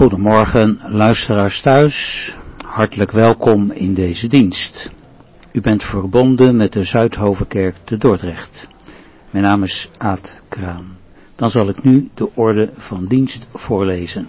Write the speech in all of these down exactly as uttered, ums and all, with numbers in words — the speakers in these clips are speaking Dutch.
Goedemorgen luisteraars thuis, hartelijk welkom in deze dienst. U bent verbonden met de Zuidhovenkerk te Dordrecht. Mijn naam is Aad Kraan. Dan zal ik nu de orde van dienst voorlezen.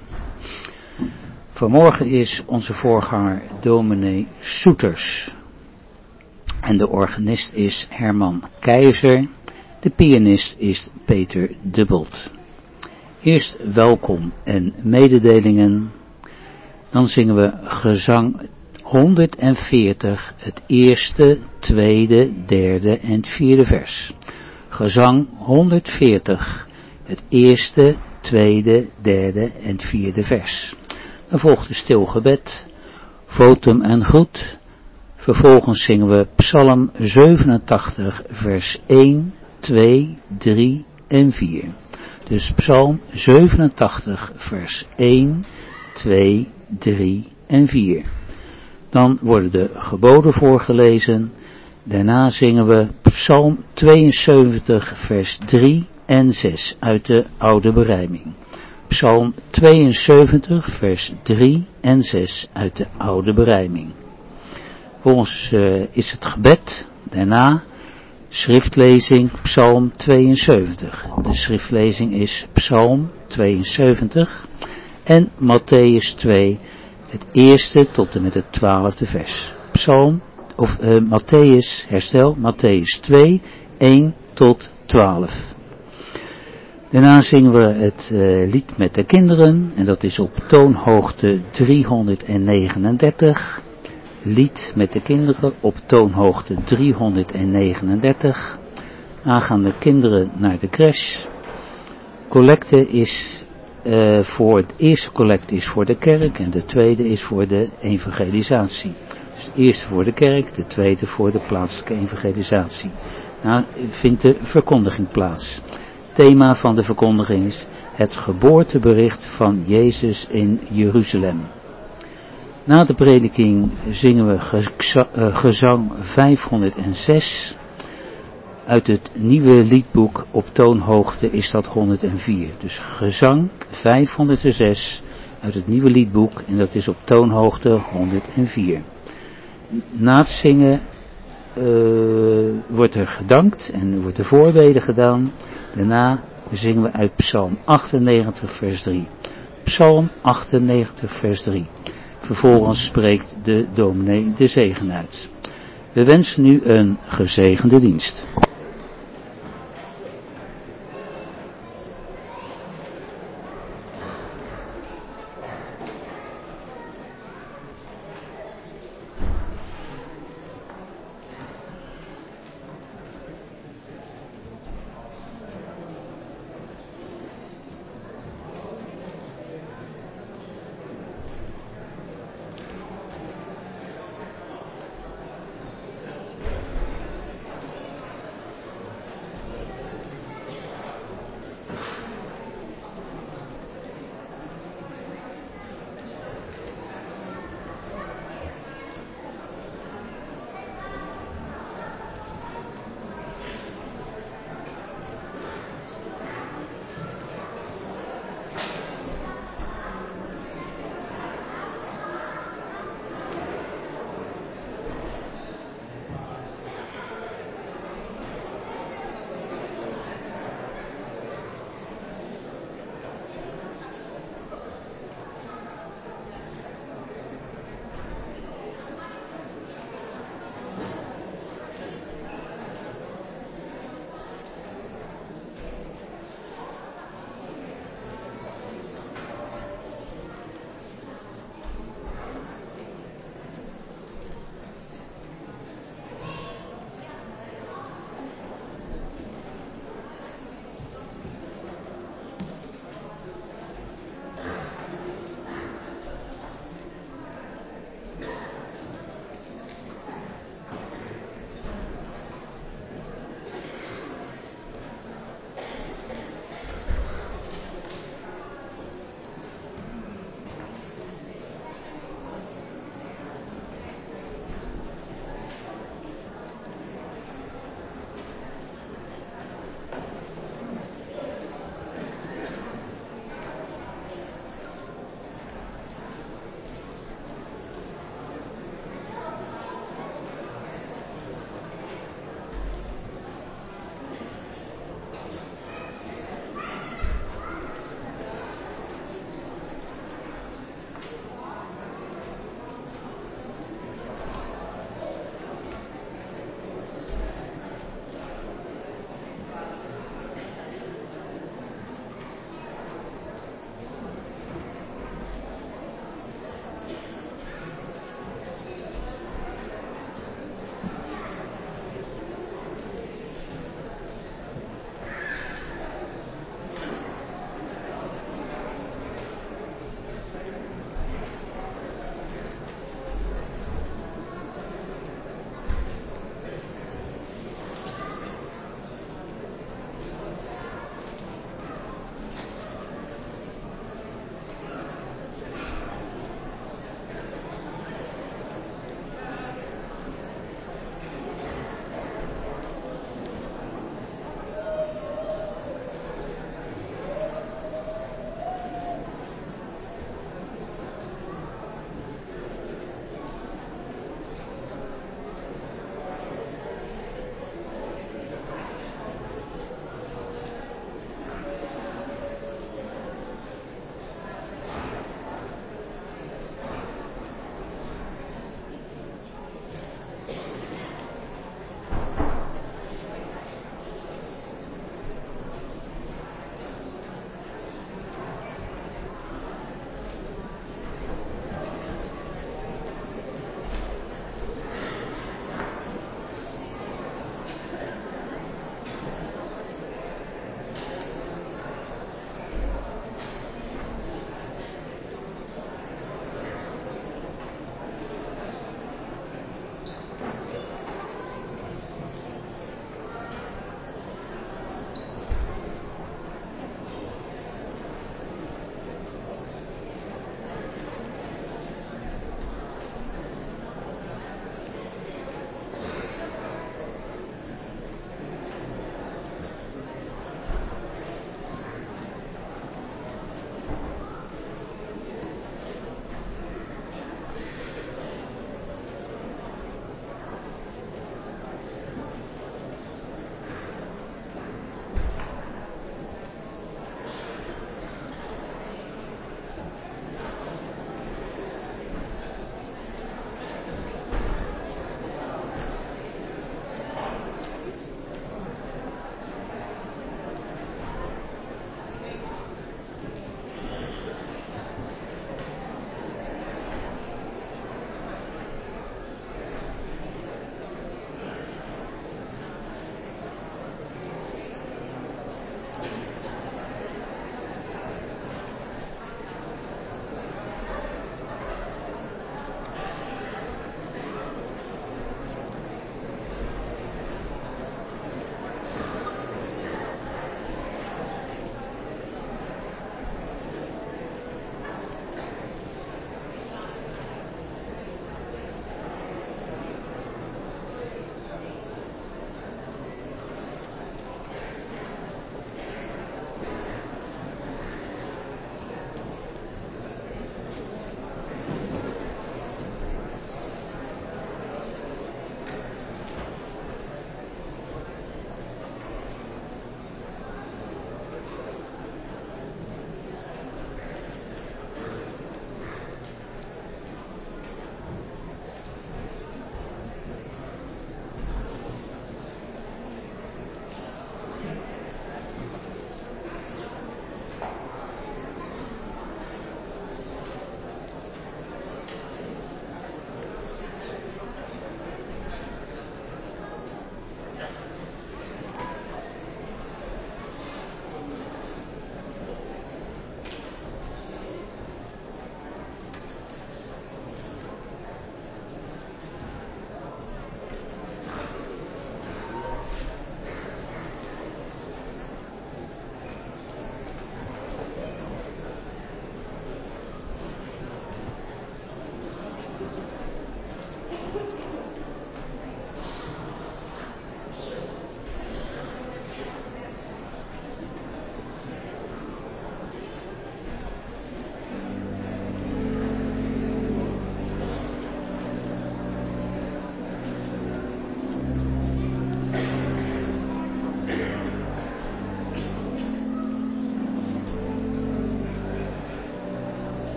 Vanmorgen is onze voorganger dominee Soeters. En de organist is Herman Keizer. De pianist is Peter Dubbelt. Eerst welkom en mededelingen. Dan zingen we gezang honderdveertig, het eerste, tweede, derde en het vierde vers. Gezang honderdveertig, het eerste, tweede, derde en het vierde vers. Dan volgt een stil gebed, votum en groet. Vervolgens zingen we Psalm zevenentachtig, vers één, twee, drie en vier. Dus Psalm zevenentachtig, vers één, twee, drie en vier. Dan worden de geboden voorgelezen. Daarna zingen we Psalm tweeënzeventig, vers drie en zes uit de oude berijming. Psalm tweeënzeventig, vers drie en zes uit de oude berijming. Volgens uh, is het gebed, daarna schriftlezing Psalm tweeënzeventig. De schriftlezing is Psalm tweeënzeventig en Matthäus twee, het eerste tot en met het twaalfde vers. Psalm, of uh, Matthäus, herstel, Matthäus twee, één tot twaalf. Daarna zingen we het uh, lied met de kinderen en dat is op toonhoogte driehonderdnegenendertig. Lied met de kinderen op toonhoogte driehonderdnegenendertig. Dan gaan de kinderen naar de crash. Collecte is uh, voor, het eerste collecte is voor de kerk en de tweede is voor de evangelisatie. Dus de eerste voor de kerk, de tweede voor de plaatselijke evangelisatie. Nou vindt de verkondiging plaats. Thema van de verkondiging is het geboortebericht van Jezus in Jeruzalem. Na de prediking zingen we gezang vijfhonderdzes. Uit het nieuwe liedboek op toonhoogte is dat honderdvier. Dus gezang vijfhonderdzes uit het nieuwe liedboek en dat is op toonhoogte honderdvier. Na het zingen uh, wordt er gedankt en wordt de voorbede gedaan. Daarna zingen we uit Psalm achtennegentig vers drie. Psalm achtennegentig vers drie. Vervolgens spreekt de dominee de zegen uit. We wensen nu een gezegende dienst.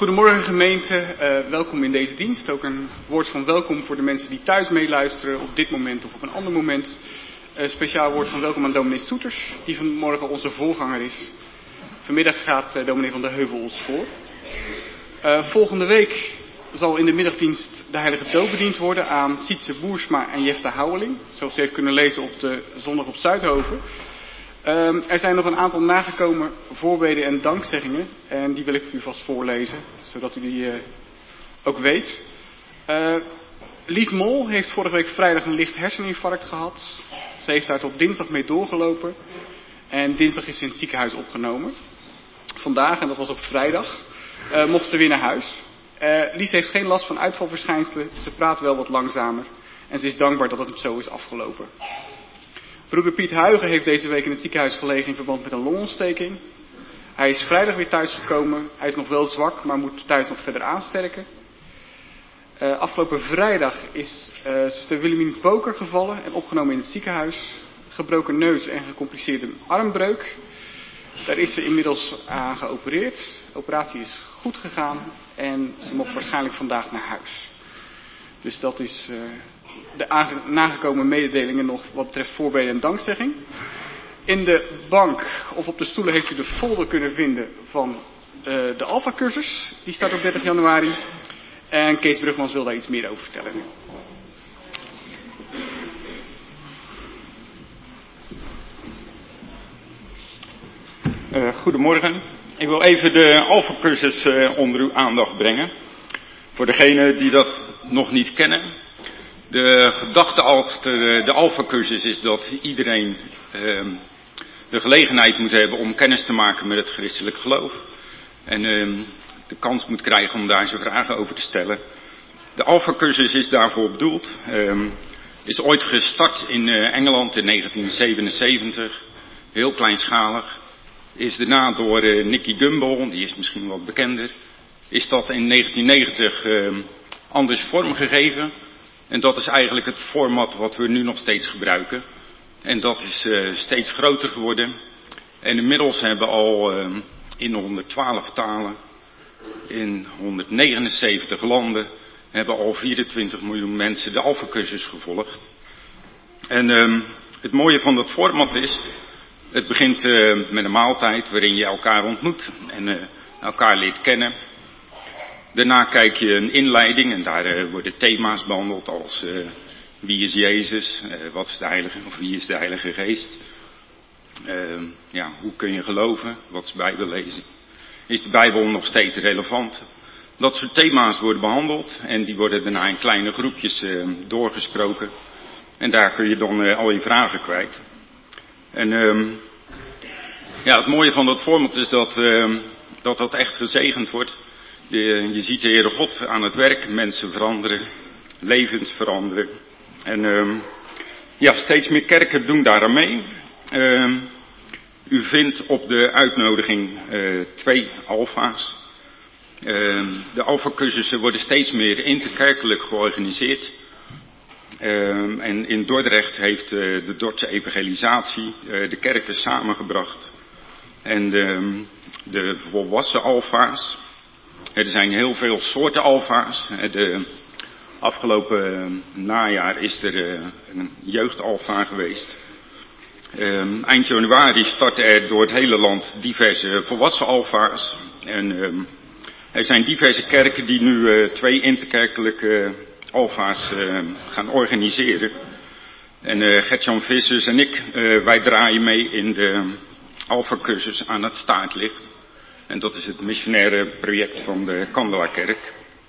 Goedemorgen gemeente, uh, welkom in deze dienst. Ook een woord van welkom voor de mensen die thuis meeluisteren op dit moment of op een ander moment. Een speciaal woord van welkom aan dominee Soeters, die vanmorgen onze voorganger is. Vanmiddag gaat uh, dominee van der Heuvel ons voor. Uh, volgende week zal in de middagdienst de heilige doop bediend worden aan Sietse Boersma en Jefta Houweling. Zoals u heeft kunnen lezen op de zondag op Zuidhoven. Um, er zijn nog een aantal nagekomen voorbeden en dankzeggingen. En die wil ik u vast voorlezen, zodat u die uh, ook weet. Uh, Lies Mol heeft vorige week vrijdag een licht herseninfarct gehad. Ze heeft daar tot dinsdag mee doorgelopen. En dinsdag is ze in het ziekenhuis opgenomen. Vandaag, en dat was op vrijdag, uh, mocht ze weer naar huis. Uh, Lies heeft geen last van uitvalverschijnselen. Ze praat wel wat langzamer. En ze is dankbaar dat het zo is afgelopen. Broeder Piet Huigen heeft deze week in het ziekenhuis gelegen in verband met een longontsteking. Hij is vrijdag weer thuisgekomen. Hij is nog wel zwak, maar moet thuis nog verder aansterken. Uh, afgelopen vrijdag is uh, zuster Willemien Boker gevallen en opgenomen in het ziekenhuis. Gebroken neus en gecompliceerde armbreuk. Daar is ze inmiddels aan geopereerd. De operatie is goed gegaan en ze mocht waarschijnlijk vandaag naar huis. Dus dat is uh, de aange- nagekomen mededelingen nog wat betreft voorbeden en dankzegging. In de bank of op de stoelen heeft u de folder kunnen vinden van uh, de Alpha-cursus. Die staat op dertig januari. En Kees Brugmans wil daar iets meer over vertellen nu. Uh, goedemorgen. Ik wil even de Alpha-cursus uh, onder uw aandacht brengen. Voor degenen die dat nog niet kennen. De gedachte achter de Alpha-cursus is dat iedereen uh, de gelegenheid moet hebben om kennis te maken met het christelijk geloof. En uh, de kans moet krijgen om daar zijn vragen over te stellen. De Alpha-cursus is daarvoor bedoeld. Uh, is ooit gestart in uh, Engeland in negentien zevenenzeventig. Heel kleinschalig. Is daarna door uh, Nicky Gumbel, die is misschien wat bekender. Is dat in negentien negentig uh, anders vormgegeven. En dat is eigenlijk het format wat we nu nog steeds gebruiken. En dat is uh, steeds groter geworden. En inmiddels hebben al uh, in honderdtwaalf talen, in honderdnegenenzeventig landen, hebben al vierentwintig miljoen mensen de Alpha-cursus gevolgd. En uh, het mooie van dat format is, het begint uh, met een maaltijd waarin je elkaar ontmoet en uh, elkaar leert kennen. Daarna kijk je een inleiding en daar uh, worden thema's behandeld als uh, wie is Jezus, uh, wat is de Heilige, of wie is de Heilige Geest. Uh, ja, hoe kun je geloven, wat is Bijbellezen. Is de Bijbel nog steeds relevant? Dat soort thema's worden behandeld en die worden daarna in kleine groepjes uh, doorgesproken. En daar kun je dan uh, al je vragen kwijt. En uh, ja, het mooie van dat format is dat uh, dat, dat echt gezegend wordt. De, je ziet de Heere God aan het werk, mensen veranderen, levens veranderen. En uh, ja, steeds meer kerken doen daar aan mee. Uh, u vindt op de uitnodiging uh, twee alfa's. Uh, de alfa-cursussen worden steeds meer interkerkelijk georganiseerd. Uh, en in Dordrecht heeft uh, de Dordtse evangelisatie uh, de kerken samengebracht. En de, de volwassen alfa's. Er zijn heel veel soorten alfa's. De afgelopen najaar is er een jeugdalfa geweest. Um, eind januari starten er door het hele land diverse volwassen alfa's. En um, er zijn diverse kerken die nu uh, twee interkerkelijke alfa's uh, gaan organiseren. En uh, Gert-Jan Vissers en ik, uh, wij draaien mee in de alfa-cursus aan het staartlicht. En dat is het missionaire project van de Kandelakerk.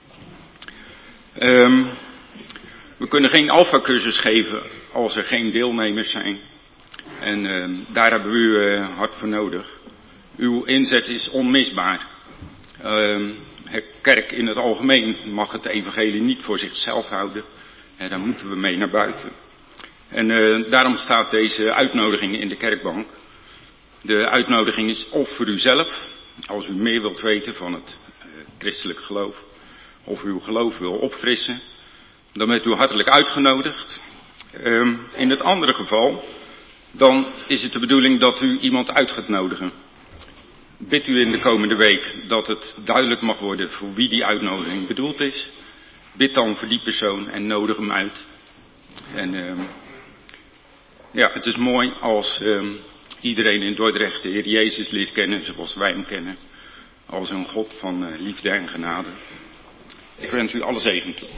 Um, we kunnen geen alfa-cursus geven als er geen deelnemers zijn. En uh, daar hebben we u uh, hard voor nodig. Uw inzet is onmisbaar. Uh, de kerk in het algemeen mag het evangelie niet voor zichzelf houden. En daar moeten we mee naar buiten. En uh, daarom staat deze uitnodiging in de kerkbank. De uitnodiging is of voor uzelf, als u meer wilt weten van het uh, christelijk geloof, of u uw geloof wil opfrissen, dan bent u hartelijk uitgenodigd. Um, in het andere geval, dan is het de bedoeling dat u iemand uit gaat nodigen. bidt u in de komende week dat het duidelijk mag worden voor wie die uitnodiging bedoeld is. Bid dan voor die persoon en nodig hem uit. En uh, ja, het is mooi als uh, iedereen in Dordrecht de Heer Jezus leert kennen zoals wij hem kennen. Als een God van uh, liefde en genade. Ik wens u alle zegen toe.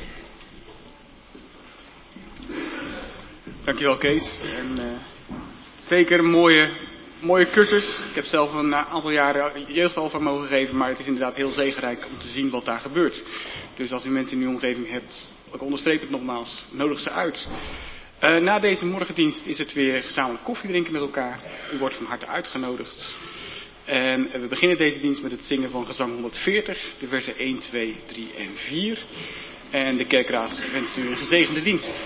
Dankjewel Kees. En, uh, zeker een mooie, mooie cursus. Ik heb zelf een aantal jaren jeugdalfa mogen geven, maar het is inderdaad heel zegenrijk om te zien wat daar gebeurt. Dus als u mensen in uw omgeving hebt, ik onderstreep het nogmaals, nodig ze uit. Uh, na deze morgendienst is het weer gezamenlijk koffie drinken met elkaar. U wordt van harte uitgenodigd. En we beginnen deze dienst met het zingen van gezang honderdveertig, de versen één, twee, drie en vier. En de kerkraad wenst u een gezegende dienst.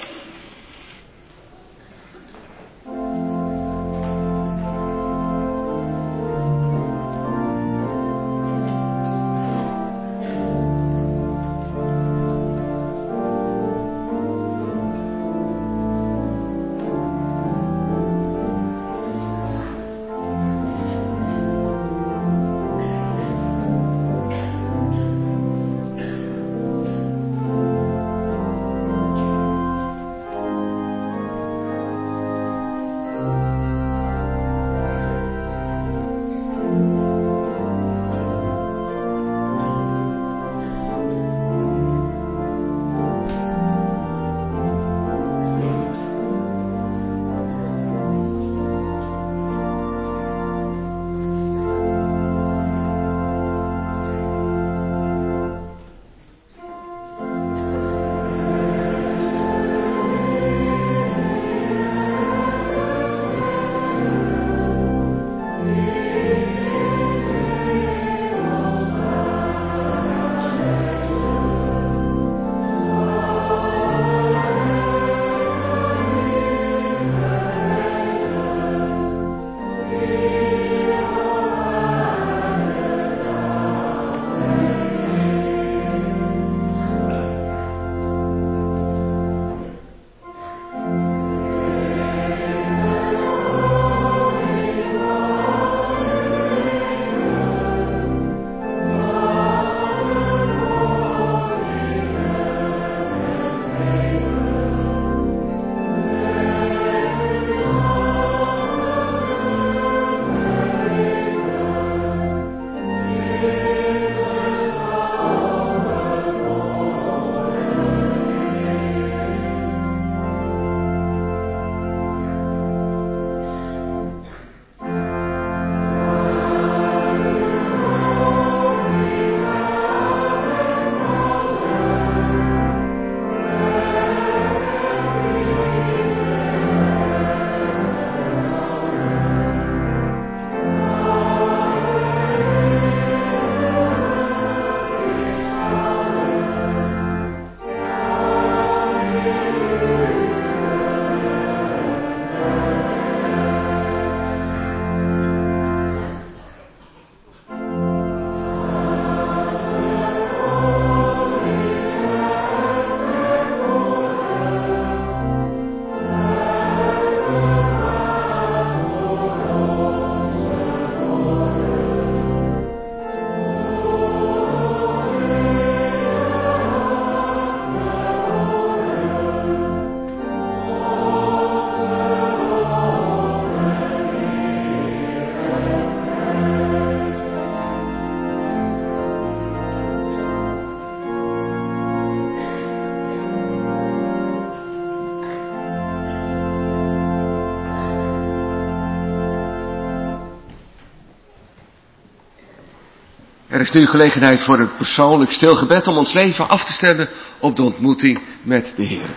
Er is nu gelegenheid voor een persoonlijk stil gebed om ons leven af te stemmen op de ontmoeting met de Heer.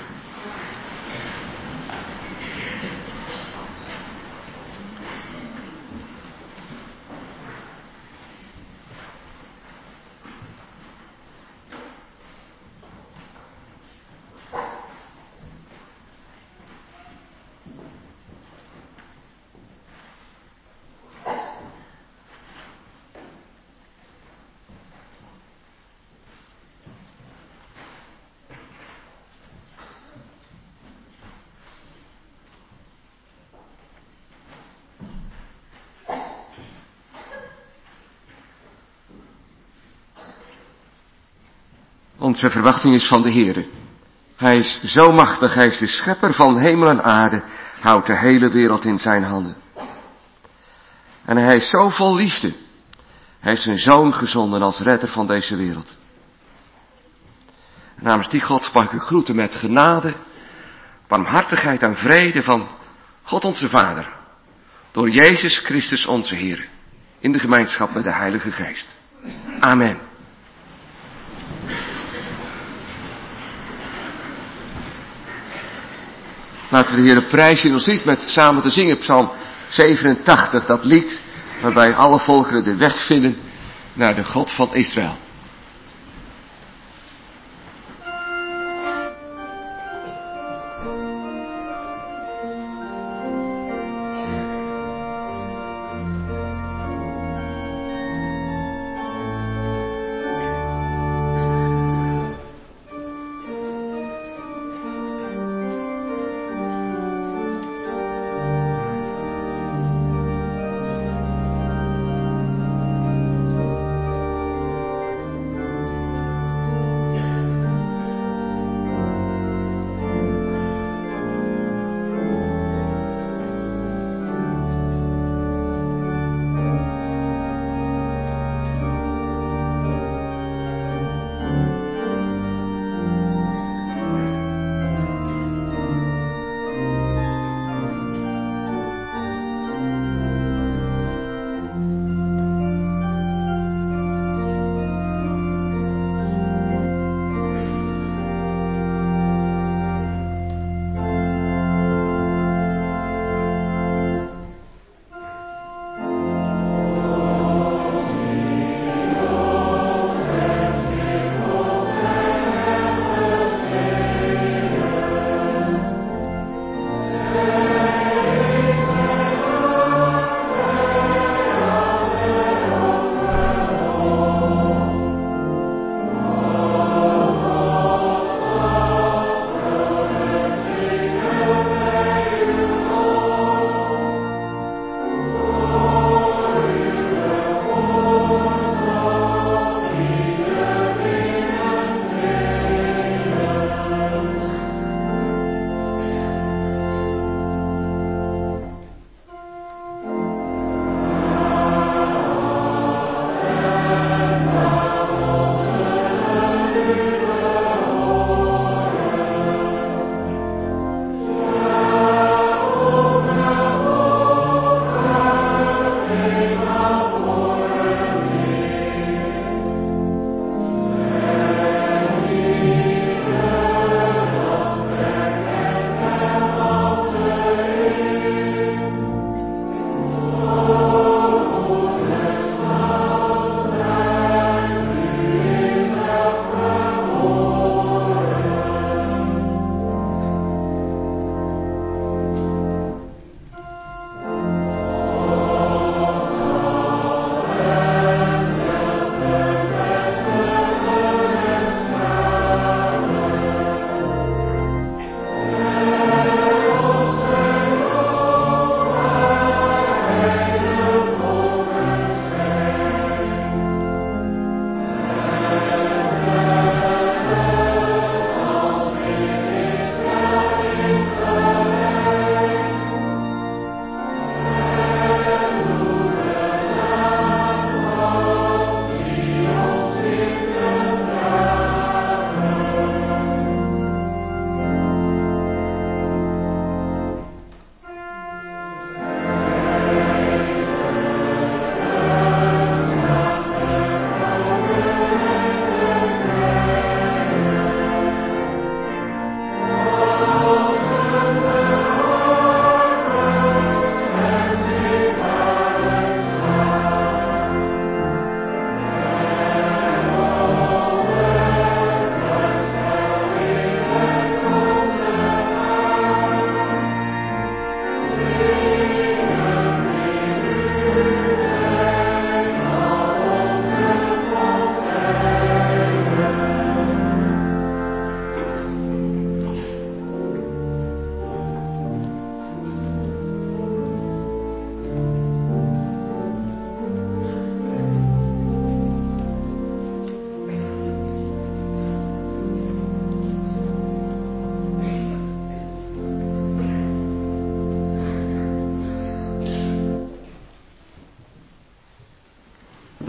Onze verwachting is van de Heere. Hij is zo machtig, hij is de schepper van hemel en aarde, houdt de hele wereld in zijn handen. En hij is zo vol liefde. Hij heeft zijn zoon gezonden als redder van deze wereld. En namens die God mag ik u groeten met genade, barmhartigheid en vrede van God onze Vader. Door Jezus Christus onze Heer. In de gemeenschap met de Heilige Geest. Amen. Laten we de Heer prijzen in ons lied met samen te zingen. Psalm zevenentachtig, dat lied waarbij alle volkeren de weg vinden naar de God van Israël.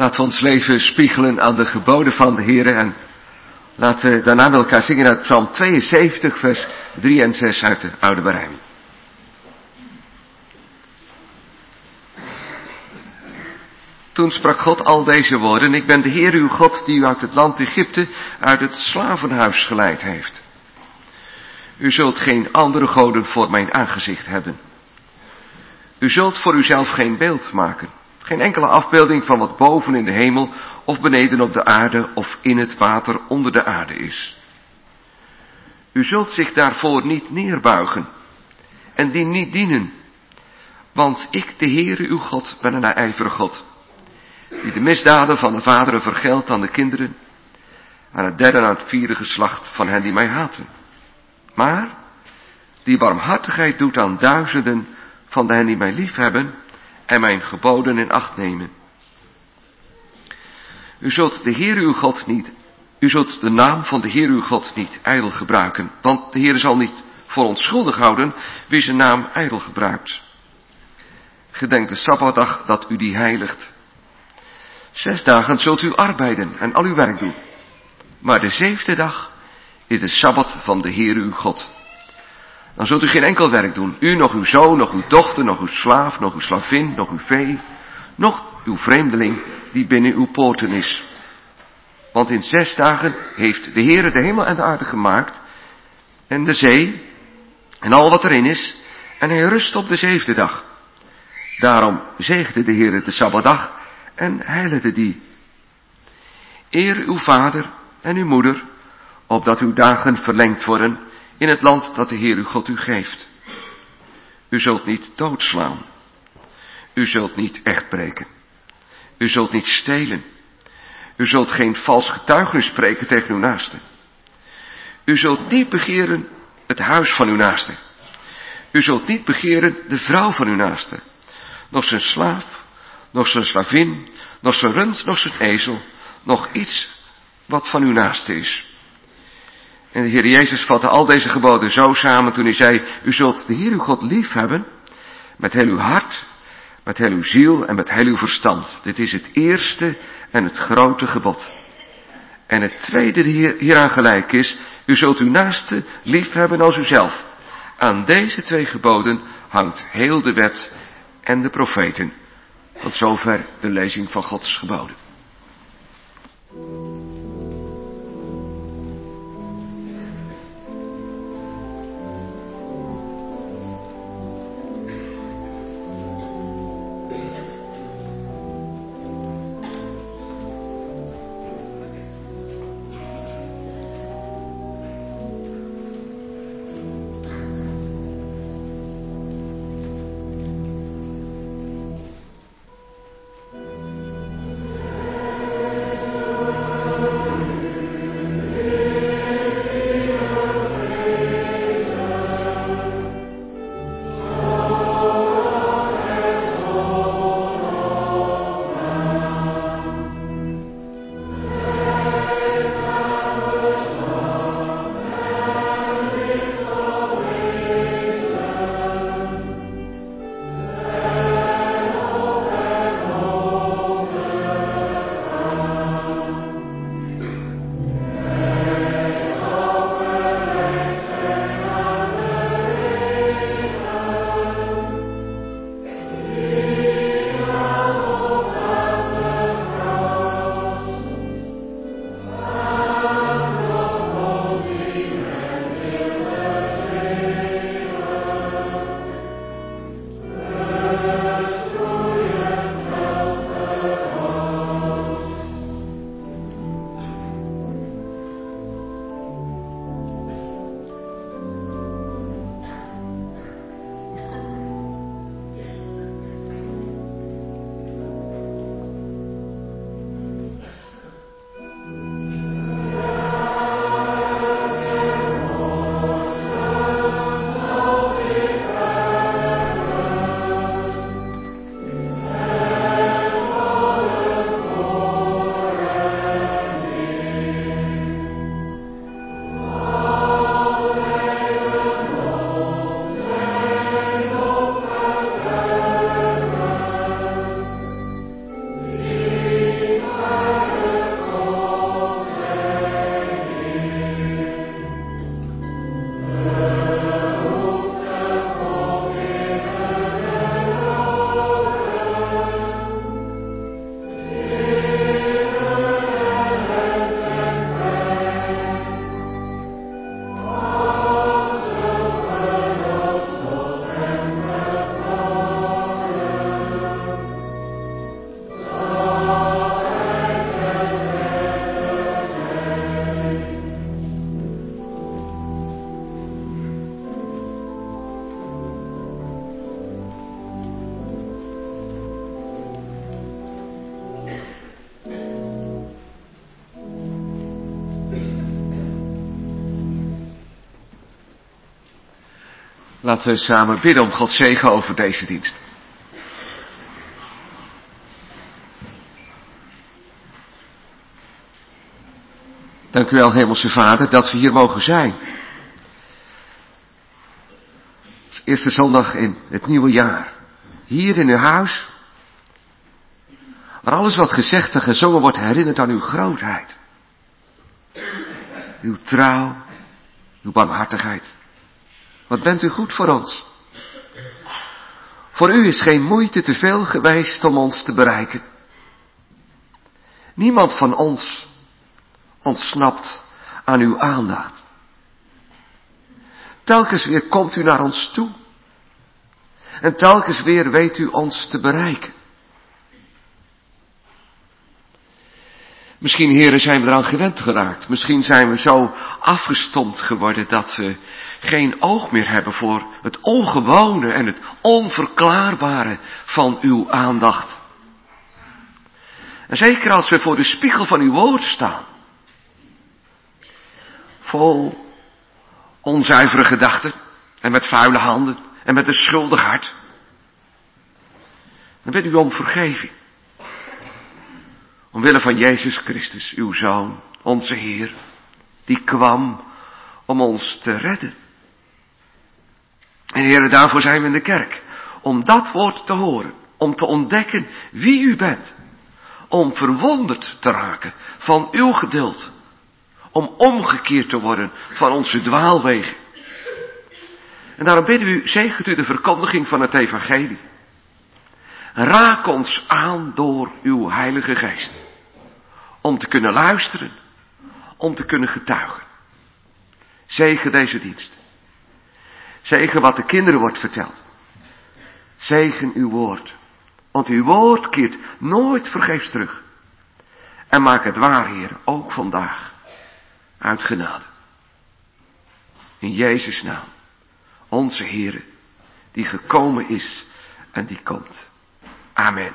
Laten we ons leven spiegelen aan de geboden van de Heer. En laten we daarna met elkaar zingen uit Psalm tweeënzeventig, vers drie en zes uit de Oude Berijming. Toen sprak God al deze woorden: ik ben de Heer uw God die u uit het land Egypte, uit het slavenhuis geleid heeft. U zult geen andere goden voor mijn aangezicht hebben. U zult voor uzelf geen beeld maken, geen enkele afbeelding van wat boven in de hemel of beneden op de aarde of in het water onder de aarde is. U zult zich daarvoor niet neerbuigen en die niet dienen, want ik, de Heere uw God, ben een naijverig God, die de misdaden van de vaderen vergeldt aan de kinderen, aan het derde en aan het vierde geslacht van hen die mij haten. Maar die barmhartigheid doet aan duizenden van hen die mij liefhebben en mijn geboden in acht nemen. U zult de Heer uw God niet, u zult de naam van de Heer uw God niet ijdel gebruiken, want de Heer zal niet voor onschuldig houden wie zijn naam ijdel gebruikt. Gedenk de Sabbatdag dat u die heiligt. Zes dagen zult u arbeiden en al uw werk doen, maar de zevende dag is de Sabbat van de Heer uw God. Dan zult u geen enkel werk doen, u, nog uw zoon, nog uw dochter, nog uw slaaf, nog uw slavin, nog uw vee, nog uw vreemdeling die binnen uw poorten is. Want in zes dagen heeft de Heere de hemel en de aarde gemaakt, en de zee, en al wat erin is, en hij rust op de zevende dag. Daarom zegende de Heere de Sabbatdag en heiligde die. Eer uw vader en uw moeder, opdat uw dagen verlengd worden in het land dat de Heer uw God u geeft. U zult niet doodslaan. U zult niet echtbreken. U zult niet stelen. U zult geen vals getuigenis spreken tegen uw naaste. U zult niet begeren het huis van uw naaste. U zult niet begeren de vrouw van uw naaste, nog zijn slaaf, nog zijn slavin, nog zijn rund, nog zijn ezel, nog iets wat van uw naaste is. En de Heer Jezus vatte al deze geboden zo samen toen hij zei: u zult de Heer uw God lief hebben met heel uw hart, met heel uw ziel en met heel uw verstand. Dit is het eerste en het grote gebod. En het tweede die hieraan gelijk is: u zult uw naaste lief hebben als uzelf. Aan deze twee geboden hangt heel de wet en de profeten. Tot zover de lezing van Gods geboden. Laten we samen bidden om Gods zegen over deze dienst. Dank u wel, Hemelse Vader, dat we hier mogen zijn. Eerste zondag in het nieuwe jaar. Hier in uw huis. Waar alles wat gezegd en gezongen wordt herinnert aan uw grootheid. Uw trouw. Uw barmhartigheid. Wat bent u goed voor ons. Voor u is geen moeite te veel geweest om ons te bereiken. Niemand van ons ontsnapt aan uw aandacht. Telkens weer komt u naar ons toe. En telkens weer weet u ons te bereiken. Misschien, heren, zijn we eraan gewend geraakt. Misschien zijn we zo afgestompt geworden dat we geen oog meer hebben voor het ongewone en het onverklaarbare van uw aandacht. En zeker als we voor de spiegel van uw woord staan. Vol onzuivere gedachten en met vuile handen en met een schuldig hart. Dan bid u om vergeving. Omwille van Jezus Christus, uw Zoon, onze Heer, die kwam om ons te redden. En heren, daarvoor zijn we in de kerk. Om dat woord te horen, om te ontdekken wie u bent. Om verwonderd te raken van uw geduld. Om omgekeerd te worden van onze dwaalwegen. En daarom bidden we u, zegent u de verkondiging van het evangelie. Raak ons aan door uw Heilige Geest. Om te kunnen luisteren, om te kunnen getuigen. Zegen deze dienst. Zegen wat de kinderen wordt verteld. Zegen uw woord. Want uw woord keert nooit vergeefs terug. En maak het waar, Heer, ook vandaag. Uit genade. In Jezus' naam. Onze Heer, die gekomen is en die komt. Amen.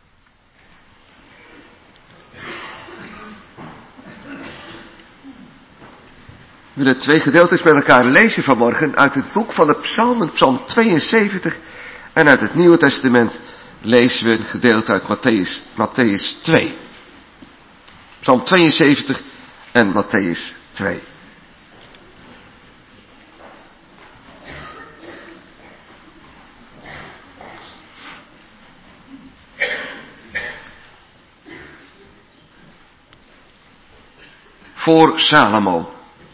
We willen twee gedeeltes met elkaar lezen vanmorgen uit het boek van de Psalmen, Psalm tweeënzeventig. En uit het Nieuwe Testament lezen we een gedeelte uit Matthäus, Matthäus twee. Psalm tweeënzeventig en Matthäus twee. Voor Salomo.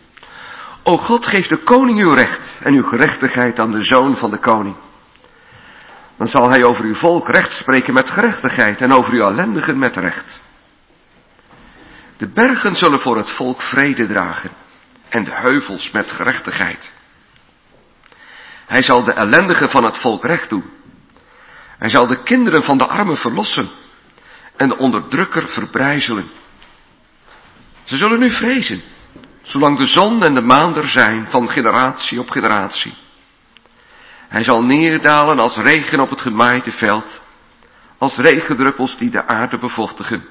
O God, geef de koning uw recht en uw gerechtigheid aan de zoon van de koning. Dan zal hij over uw volk recht spreken met gerechtigheid en over uw ellendigen met recht. De bergen zullen voor het volk vrede dragen en de heuvels met gerechtigheid. Hij zal de ellendigen van het volk recht doen. Hij zal de kinderen van de armen verlossen en de onderdrukker verbrijzelen. Ze zullen nu vrezen, zolang de zon en de maan er zijn, van generatie op generatie. Hij zal neerdalen als regen op het gemaaide veld, als regendruppels die de aarde bevochtigen.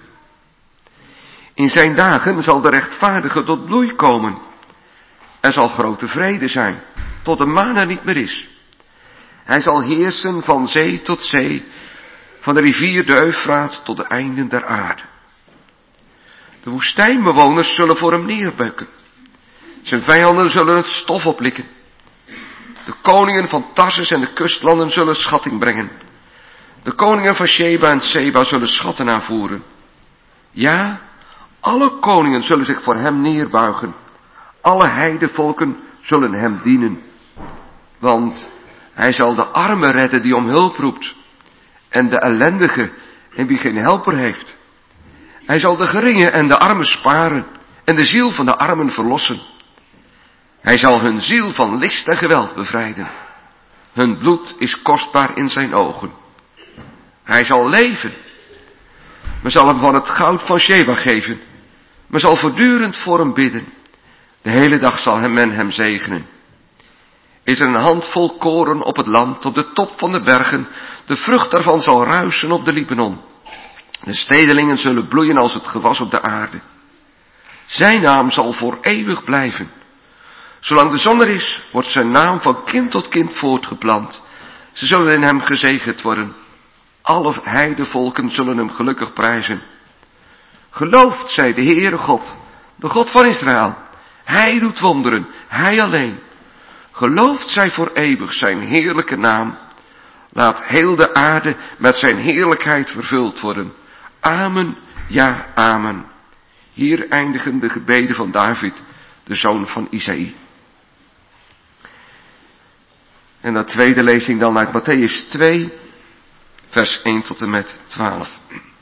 In zijn dagen zal de rechtvaardige tot bloei komen. Er zal grote vrede zijn, tot de maan er niet meer is. Hij zal heersen van zee tot zee, van de rivier de Eufraat tot de einden der aarde. De woestijnbewoners zullen voor hem neerbukken. Zijn vijanden zullen het stof oplikken. De koningen van Tarsus en de kustlanden zullen schatting brengen. De koningen van Sheba en Seba zullen schatten aanvoeren. Ja, alle koningen zullen zich voor hem neerbuigen. Alle heidevolken zullen hem dienen. Want hij zal de armen redden die om hulp roept. En de ellendige en wie geen helper heeft. Hij zal de geringen en de armen sparen en de ziel van de armen verlossen. Hij zal hun ziel van list en geweld bevrijden. Hun bloed is kostbaar in zijn ogen. Hij zal leven. Men zal hem van het goud van Sheba geven. Men zal voortdurend voor hem bidden. De hele dag zal hem men hem zegenen. Is er een handvol koren op het land, op de top van de bergen. De vrucht daarvan zal ruisen op de Libanon. De stedelingen zullen bloeien als het gewas op de aarde. Zijn naam zal voor eeuwig blijven. Zolang de zon er is, wordt zijn naam van kind tot kind voortgeplant. Ze zullen in hem gezegend worden. Alle heidevolken zullen hem gelukkig prijzen. Geloofd zij de Heere God, de God van Israël. Hij doet wonderen, hij alleen. Geloofd zij voor eeuwig zijn heerlijke naam. Laat heel de aarde met zijn heerlijkheid vervuld worden. Amen, ja, amen. Hier eindigen de gebeden van David, de zoon van Isaïe. En de tweede lezing dan uit Mattheüs twee, vers één tot en met twaalf.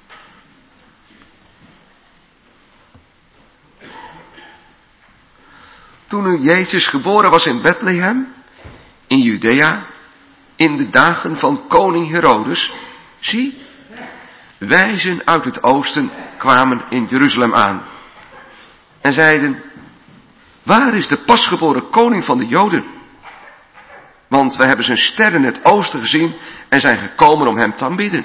Toen nu Jezus geboren was in Bethlehem, in Judea, in de dagen van koning Herodes, zie, wijzen uit het oosten kwamen in Jeruzalem aan. En zeiden, waar is de pasgeboren koning van de Joden? Want wij hebben zijn ster in het oosten gezien en zijn gekomen om hem te aanbidden.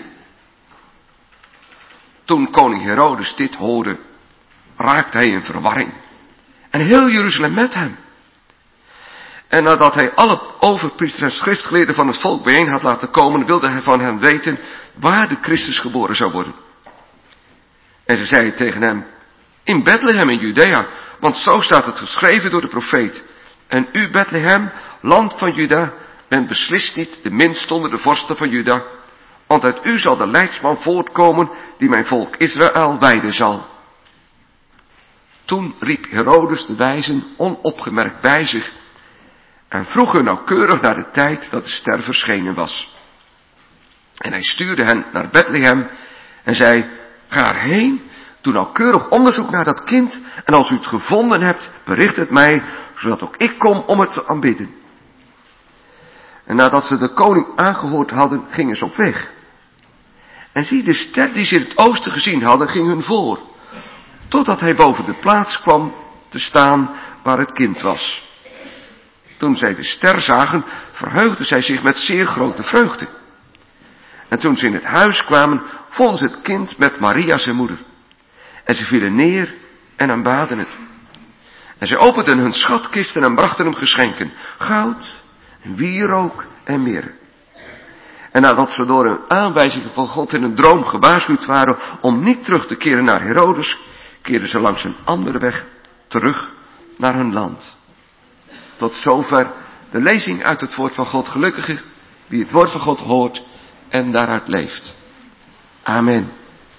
Toen koning Herodes dit hoorde, raakte hij in verwarring. En heel Jeruzalem met hem. En nadat hij alle overpriesters en schriftgeleerden van het volk bijeen had laten komen, wilde hij van hen weten waar de Christus geboren zou worden. En ze zeiden tegen hem, in Bethlehem in Judea, want zo staat het geschreven door de profeet. En u, Bethlehem, land van Juda, bent beslist niet de minst onder de vorsten van Juda, want uit u zal de leidsman voortkomen die mijn volk Israël wijden zal. Toen riep Herodes de wijzen onopgemerkt bij zich en vroeg hun nauwkeurig naar de tijd dat de ster verschenen was. En hij stuurde hen naar Bethlehem en zei, ga erheen, doe nauwkeurig onderzoek naar dat kind en als u het gevonden hebt, bericht het mij, zodat ook ik kom om het te aanbidden. En nadat ze de koning aangehoord hadden, gingen ze op weg. En zie, de ster die ze in het oosten gezien hadden, ging hun voor, totdat hij boven de plaats kwam te staan waar het kind was. Toen zij de ster zagen, verheugden zij zich met zeer grote vreugde. En toen ze in het huis kwamen, vonden ze het kind met Maria zijn moeder. En ze vielen neer en aanbaden het. En zij openden hun schatkisten en brachten hem geschenken, goud, wierook en mirre. En nadat ze door een aanwijzing van God in een droom gewaarschuwd waren om niet terug te keren naar Herodes, keerden ze langs een andere weg terug naar hun land. Tot zover de lezing uit het woord van God. Gelukkig wie het woord van God hoort en daaruit leeft. Amen.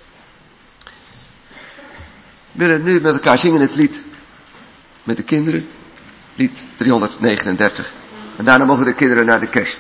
We willen nu met elkaar zingen het lied met de kinderen. Lied driehonderdnegenendertig. En daarna mogen de kinderen naar de kerst.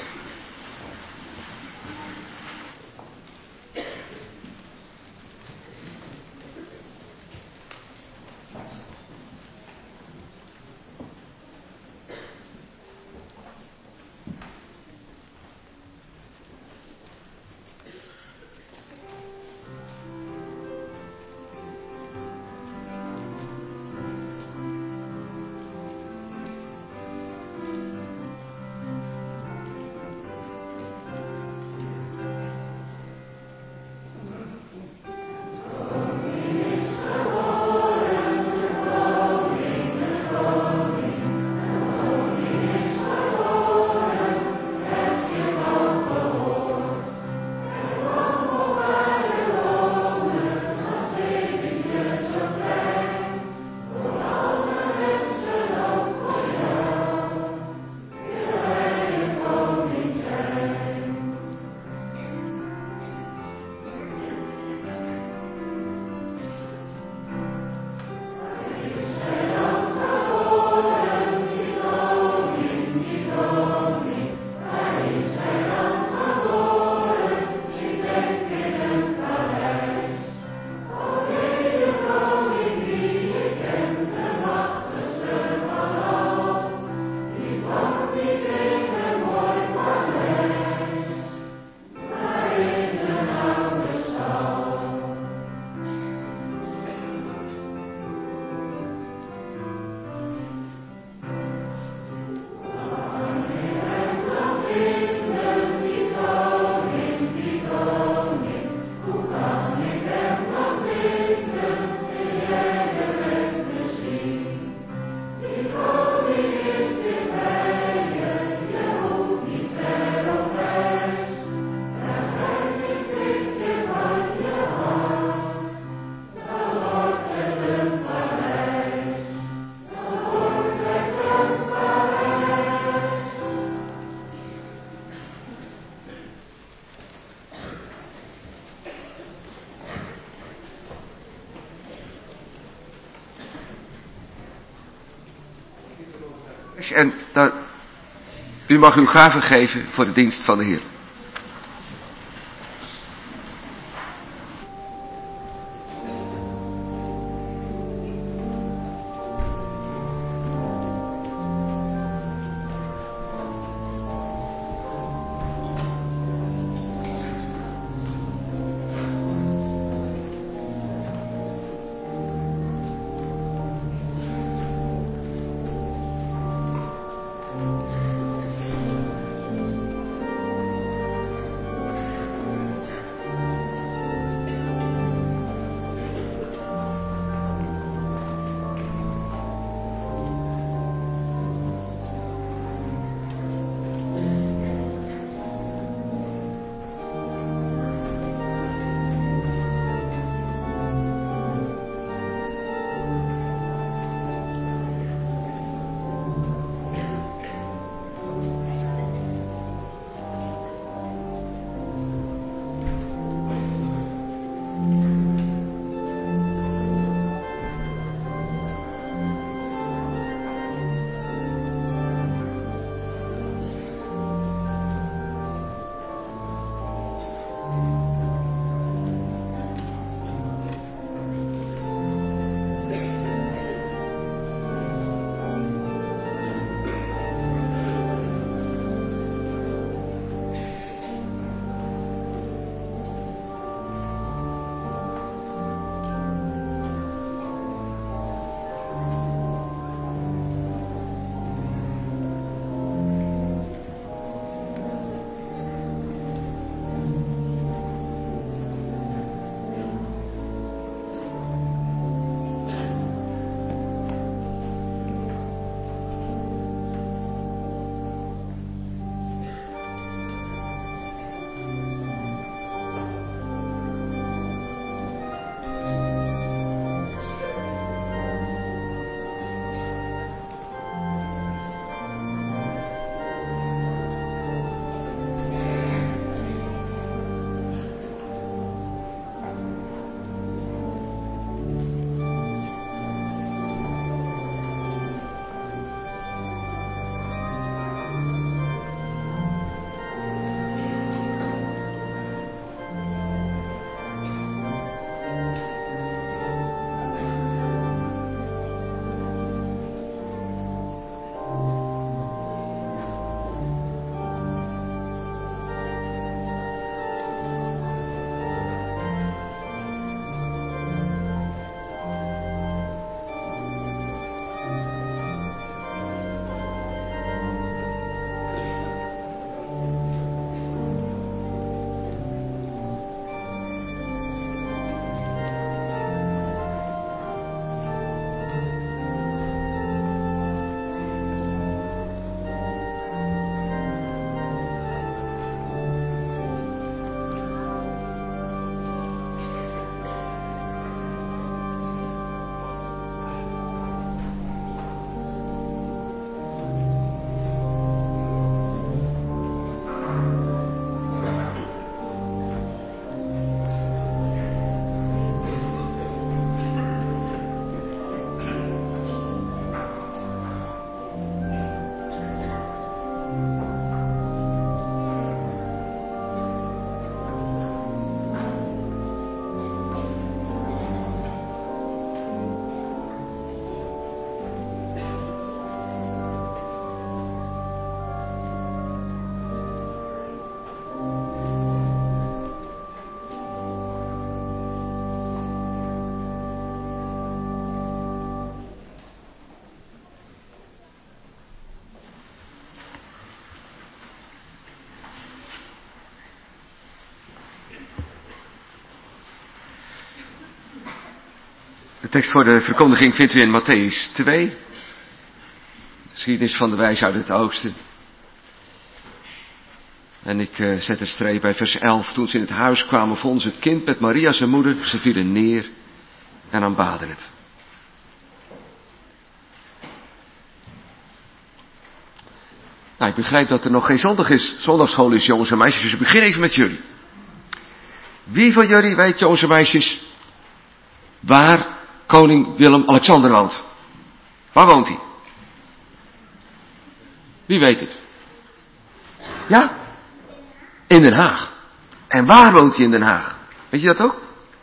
tekst en dan, u mag uw gave geven voor de dienst van de Heer. De tekst voor de verkondiging vindt u in Mattheüs twee. De geschiedenis van de wijze uit het oosten. En ik uh, zet een streep bij vers elf. Toen ze in het huis kwamen, vonden ze het kind met Maria zijn moeder. Ze vielen neer en aanbaden het. Nou, ik begrijp dat er nog geen zondag is, zondagschool is, jongens en meisjes. Dus ik begin even met jullie. Wie van jullie weet, jongens en meisjes, waar koning Willem-Alexander woont? Waar woont hij? Wie weet het? Ja? In Den Haag. En waar woont hij in Den Haag? Weet je dat ook?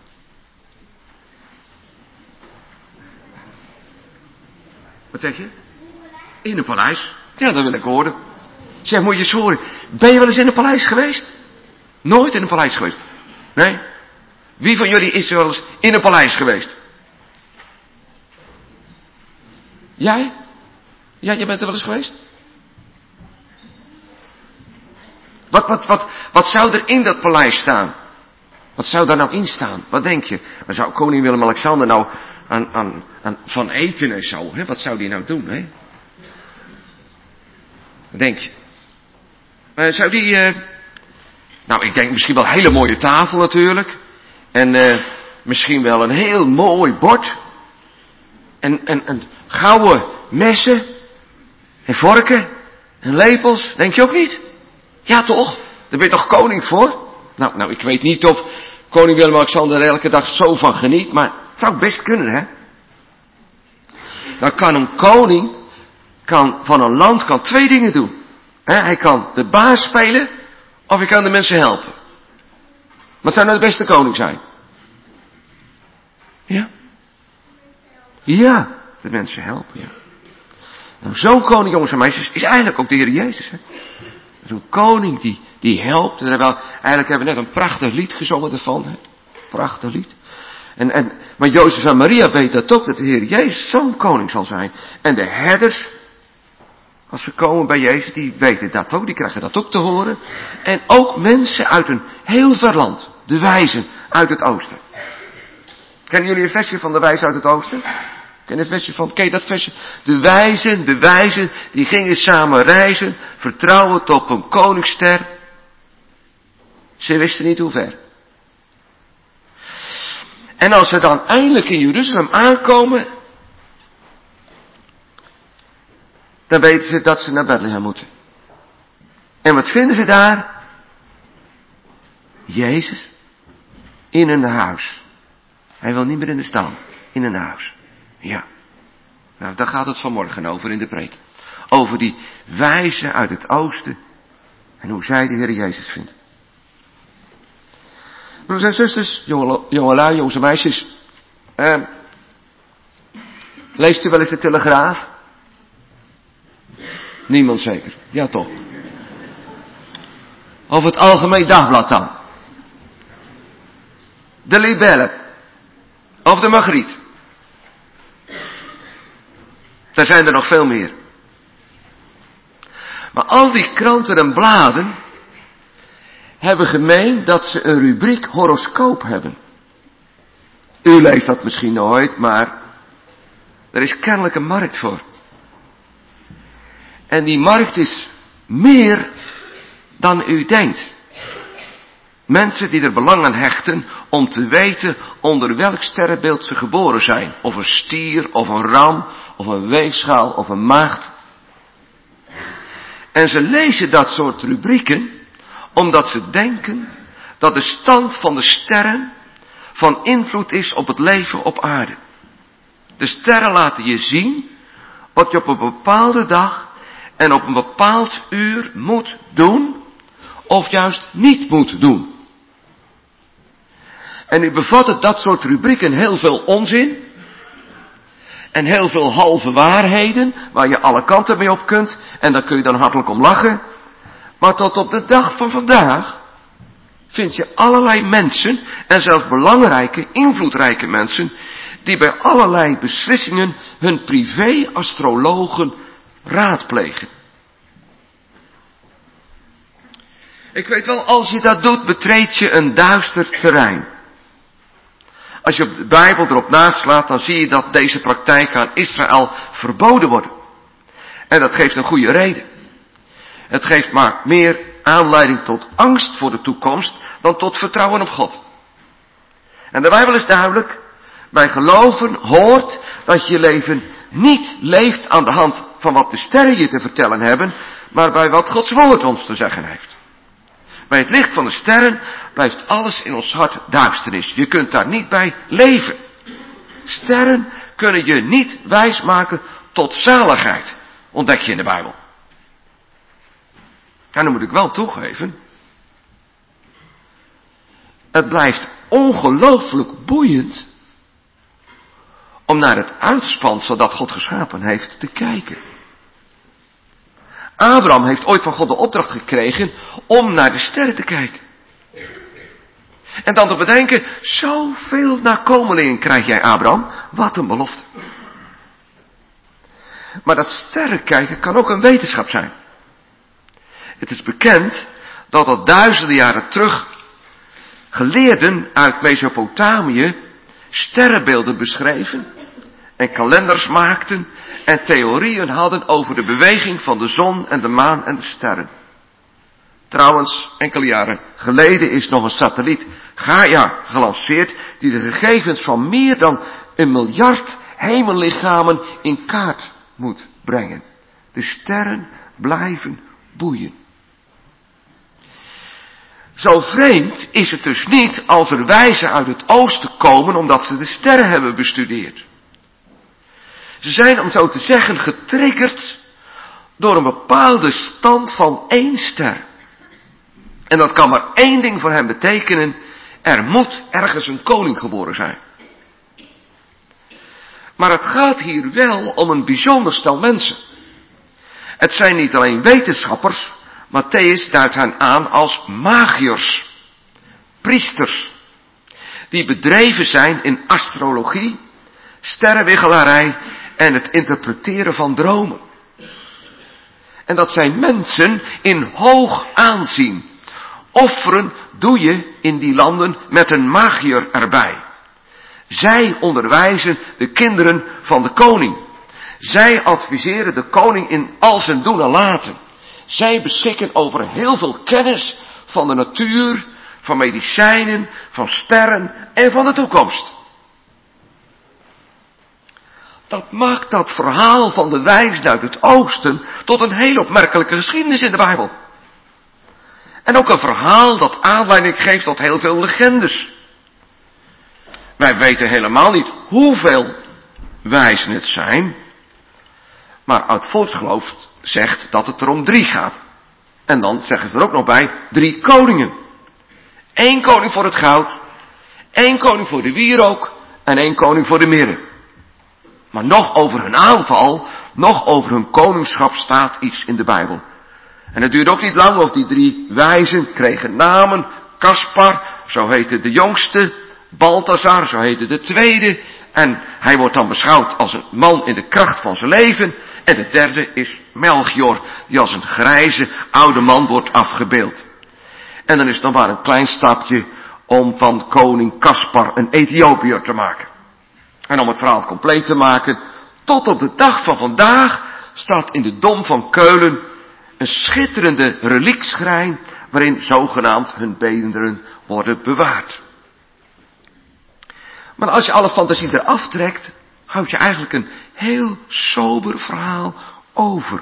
Wat zeg je? In een paleis. Ja, dat wil ik horen. Zeg, moet je eens horen. Ben je wel eens in een paleis geweest? Nooit in een paleis geweest? Nee? Wie van jullie is er wel eens in een paleis geweest? Jij? Ja, jij bent er wel eens geweest? Wat, wat, wat, wat zou er in dat paleis staan? Wat zou daar nou in staan? Wat denk je? Waar zou koning Willem-Alexander nou aan, aan, aan van eten en zo? Hè? Wat zou die nou doen? Hè? Wat denk je? Uh, zou die... Uh... Nou, ik denk misschien wel een hele mooie tafel natuurlijk. En uh, misschien wel een heel mooi bord. En, en, en gouden messen. En vorken. En lepels. Denk je ook niet? Ja toch? Daar ben je toch koning voor? Nou, nou, ik weet niet of koning Willem-Alexander er elke dag zo van geniet. Maar het zou best kunnen, hè? Dan kan een koning kan, van een land kan twee dingen doen. He, hij kan de baas spelen. Of hij kan de mensen helpen. Wat zou nou de beste koning zijn? Ja? Ja, de mensen helpen, ja. Nou, zo'n koning, jongens en meisjes, is eigenlijk ook de Heer Jezus, hè. Zo'n koning die, die helpt. En wel, eigenlijk hebben we net een prachtig lied gezongen ervan, hè. Prachtig lied. En, en, maar Jozef en Maria weten dat ook, dat de Heer Jezus zo'n koning zal zijn. En de herders, als ze komen bij Jezus, die weten dat ook, die krijgen dat ook te horen. En ook mensen uit een heel ver land, de wijzen uit het oosten. Kennen jullie een versje van de wijzen uit het oosten? Ken je, een versje van, ken je dat versje? De wijzen, de wijzen, die gingen samen reizen, vertrouwend op een koningsster. Ze wisten niet hoe ver. En als ze dan eindelijk in Jeruzalem aankomen, dan weten ze dat ze naar Bethlehem moeten. En wat vinden ze daar? Jezus in een huis. Hij wil niet meer in de stal, in een huis. Ja. Nou, daar gaat het vanmorgen over in de preek. Over die wijzen uit het oosten en hoe zij de Heer Jezus vinden. Broers en zusters, jonge, jongelui, jongens en meisjes. Eh, leest u wel eens de Telegraaf? Niemand zeker. Ja toch. Of het Algemeen Dagblad dan. De Libelle. Of de Margriet. Er zijn er nog veel meer. Maar al die kranten en bladen hebben gemeen dat ze een rubriek horoscoop hebben. U leest dat misschien nooit, maar er is kennelijk een markt voor. En die markt is meer dan u denkt. Mensen die er belang aan hechten om te weten onder welk sterrenbeeld ze geboren zijn. Of een stier, of een ram, of een weegschaal, of een maagd. En ze lezen dat soort rubrieken omdat ze denken dat de stand van de sterren van invloed is op het leven op aarde. De sterren laten je zien wat je op een bepaalde dag en op een bepaald uur moet doen of juist niet moet doen. En nu bevatten dat soort rubrieken heel veel onzin en heel veel halve waarheden waar je alle kanten mee op kunt en daar kun je dan hartelijk om lachen. Maar tot op de dag van vandaag vind je allerlei mensen en zelfs belangrijke, invloedrijke mensen die bij allerlei beslissingen hun privé-astrologen raadplegen. Ik weet wel, als je dat doet, betreed je een duister terrein. Als je op de Bijbel erop naslaat, dan zie je dat deze praktijken aan Israël verboden worden. En dat geeft een goede reden. Het geeft maar meer aanleiding tot angst voor de toekomst dan tot vertrouwen op God. En de Bijbel is duidelijk. Bij geloven hoort dat je je leven niet leeft aan de hand van wat de sterren je te vertellen hebben, maar bij wat Gods woord ons te zeggen heeft. Bij het licht van de sterren blijft alles in ons hart duisternis. Je kunt daar niet bij leven. Sterren kunnen je niet wijsmaken tot zaligheid, ontdek je in de Bijbel. En dan moet ik wel toegeven, het blijft ongelooflijk boeiend om naar het uitspansel dat God geschapen heeft te kijken. Abraham heeft ooit van God de opdracht gekregen om naar de sterren te kijken. En dan te bedenken, zoveel nakomelingen krijg jij, Abraham. Wat een belofte. Maar dat sterrenkijken kan ook een wetenschap zijn. Het is bekend dat al duizenden jaren terug geleerden uit Mesopotamië sterrenbeelden beschreven en kalenders maakten en theorieën hadden over de beweging van de zon en de maan en de sterren. Trouwens, enkele jaren geleden is nog een satelliet, Gaia, gelanceerd, die de gegevens van meer dan een miljard hemellichamen in kaart moet brengen. De sterren blijven boeien. Zo vreemd is het dus niet als er wijzen uit het oosten komen omdat ze de sterren hebben bestudeerd. Ze zijn, om zo te zeggen, getriggerd door een bepaalde stand van één ster. En dat kan maar één ding voor hen betekenen: er moet ergens een koning geboren zijn. Maar het gaat hier wel om een bijzonder stel mensen. Het zijn niet alleen wetenschappers, Matthäus duidt hen aan als magiërs, priesters, die bedreven zijn in astrologie, sterrenwichelarij en het interpreteren van dromen. En dat zijn mensen in hoog aanzien. Offeren doe je in die landen met een magiër erbij. Zij onderwijzen de kinderen van de koning. Zij adviseren de koning in al zijn doen en laten. Zij beschikken over heel veel kennis van de natuur, van medicijnen, van sterren en van de toekomst. Dat maakt dat verhaal van de wijzen uit het oosten tot een heel opmerkelijke geschiedenis in de Bijbel. En ook een verhaal dat aanleiding geeft tot heel veel legendes. Wij weten helemaal niet hoeveel wijzen het zijn, maar uit volksgeloof zegt dat het er om drie gaat. En dan zeggen ze er ook nog bij drie koningen. Eén koning voor het goud, één koning voor de wierook en één koning voor de mirre. Maar nog over hun aantal, nog over hun koningschap staat iets in de Bijbel. En het duurde ook niet lang of die drie wijzen kregen namen. Caspar, zo heette de jongste. Balthasar, zo heette de tweede. En hij wordt dan beschouwd als een man in de kracht van zijn leven. En de derde is Melchior, die als een grijze oude man wordt afgebeeld. En dan is het nog maar een klein stapje om van koning Caspar een Ethiopiër te maken. En om het verhaal compleet te maken, tot op de dag van vandaag staat in de Dom van Keulen een schitterende reliekschrijn waarin zogenaamd hun beenderen worden bewaard. Maar als je alle fantasie eraf trekt, houd je eigenlijk een heel sober verhaal over.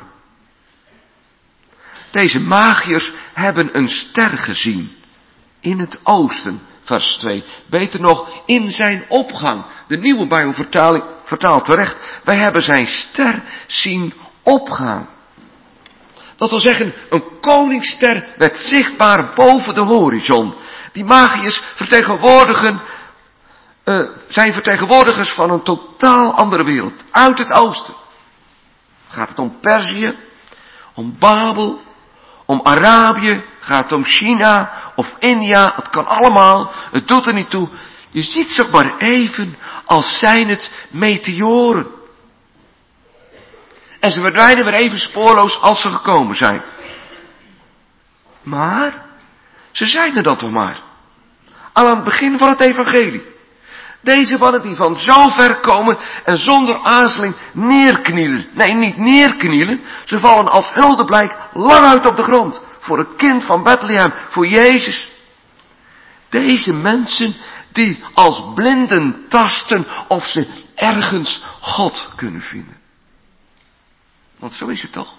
Deze magiërs hebben een ster gezien in het oosten, vers twee. Beter nog, in zijn opgang. De nieuwe Bijbelvertaling vertaalt terecht. Wij hebben zijn ster zien opgaan. Dat wil zeggen, een koningsster werd zichtbaar boven de horizon. Die magiërs vertegenwoordigen, uh, zijn vertegenwoordigers van een totaal andere wereld. Uit het oosten. Gaat het om Perzië, om Babel, om Arabië, gaat het om China of India. Het kan allemaal, het doet er niet toe. Je ziet ze maar even als zijn het meteoren. En ze verdwijnen weer even spoorloos als ze gekomen zijn. Maar, ze zijn er dan toch maar. Al aan het begin van het evangelie. Deze mannen die van zo ver komen en zonder aarzeling neerknielen. Nee, niet neerknielen. Ze vallen als huldeblijk lang uit op de grond. Voor het kind van Bethlehem, voor Jezus. Deze mensen die als blinden tasten of ze ergens God kunnen vinden. Want zo is het toch?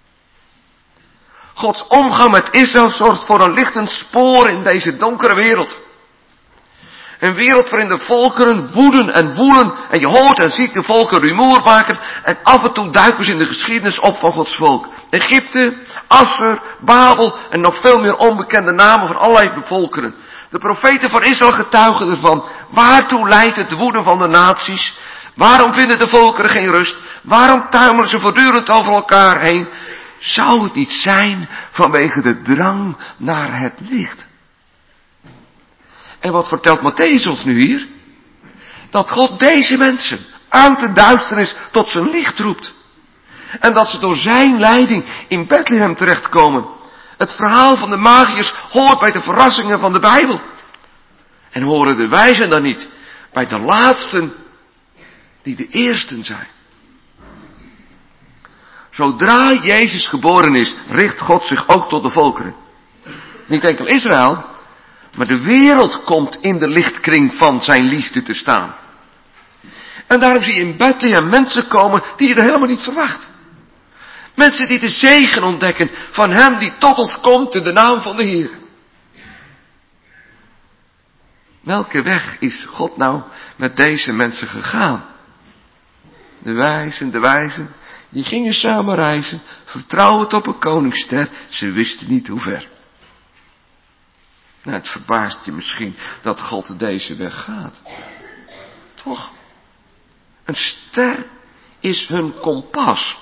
Gods omgang met Israël zorgt voor een lichtend spoor in deze donkere wereld. Een wereld waarin de volkeren woeden en woelen. En je hoort en ziet de volken rumoer maken. En af en toe duiken ze in de geschiedenis op van Gods volk. Egypte, Assur, Babel en nog veel meer onbekende namen van allerlei volkeren. De profeten van Israël getuigen ervan. Waartoe leidt het woede van de naties? Waarom vinden de volkeren geen rust? Waarom tuimelen ze voortdurend over elkaar heen? Zou het niet zijn vanwege de drang naar het licht? En wat vertelt Mattheüs ons nu hier? Dat God deze mensen uit de duisternis tot zijn licht roept. En dat ze door zijn leiding in Bethlehem terechtkomen. Het verhaal van de magiërs hoort bij de verrassingen van de Bijbel. En horen de wijzen dan niet bij de laatsten die de eersten zijn. Zodra Jezus geboren is, richt God zich ook tot de volkeren. Niet enkel Israël, maar de wereld komt in de lichtkring van zijn liefde te staan. En daarom zie je in Bethlehem mensen komen die je er helemaal niet verwacht. Mensen die de zegen ontdekken van hem die tot ons komt in de naam van de Heer. Welke weg is God nou met deze mensen gegaan? De wijzen, de wijzen, die gingen samen reizen, vertrouwend op een koningsster, ze wisten niet hoe ver. Nou, het verbaast je misschien dat God deze weg gaat. Toch? Een ster is hun kompas.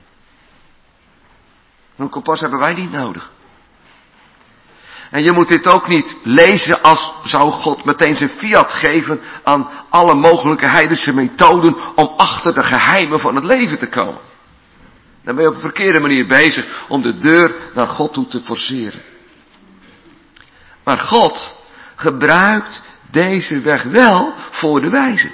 Een kompas hebben wij niet nodig. En je moet dit ook niet lezen als zou God meteen zijn fiat geven aan alle mogelijke heidense methoden om achter de geheimen van het leven te komen. Dan ben je op een verkeerde manier bezig om de deur naar God toe te forceren. Maar God gebruikt deze weg wel voor de wijzen.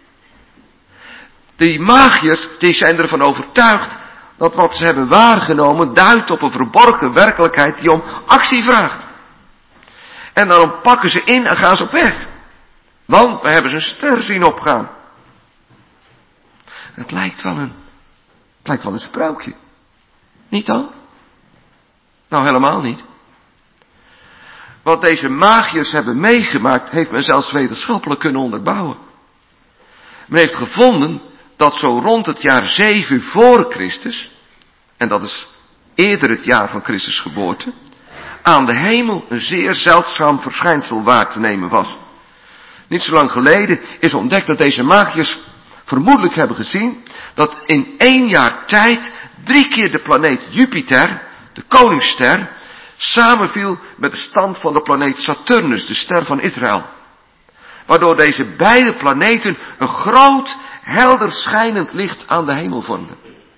Die magiërs, die zijn ervan overtuigd dat wat ze hebben waargenomen duidt op een verborgen werkelijkheid die om actie vraagt. En daarom pakken ze in en gaan ze op weg. Want we hebben ze een ster zien opgaan. Het lijkt wel een, het lijkt wel een sprookje. Niet dan? Nou, helemaal niet. Wat deze magiërs hebben meegemaakt, heeft men zelfs wetenschappelijk kunnen onderbouwen. Men heeft gevonden dat zo rond het jaar zeven voor Christus, en dat is eerder het jaar van Christus geboorte, aan de hemel een zeer zeldzaam verschijnsel waar te nemen was. Niet zo lang geleden is ontdekt dat deze magiërs vermoedelijk hebben gezien dat in één jaar tijd drie keer de planeet Jupiter, de koningsster, samenviel met de stand van de planeet Saturnus, de ster van Israël. Waardoor deze beide planeten een groot, helder schijnend licht aan de hemel vormden.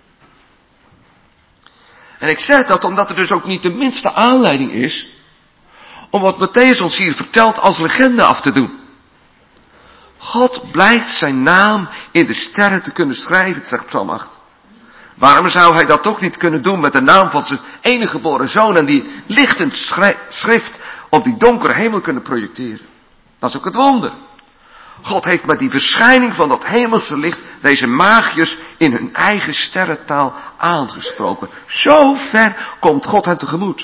En ik zeg dat omdat er dus ook niet de minste aanleiding is om wat Mattheüs ons hier vertelt als legende af te doen. God blijkt zijn naam in de sterren te kunnen schrijven, zegt Psalm acht. Waarom zou hij dat toch niet kunnen doen met de naam van zijn enige geboren zoon en die lichtend schrift op die donkere hemel kunnen projecteren? Dat is ook het wonder. God heeft met die verschijning van dat hemelse licht deze magiërs in hun eigen sterrentaal aangesproken. Zo ver komt God hen tegemoet.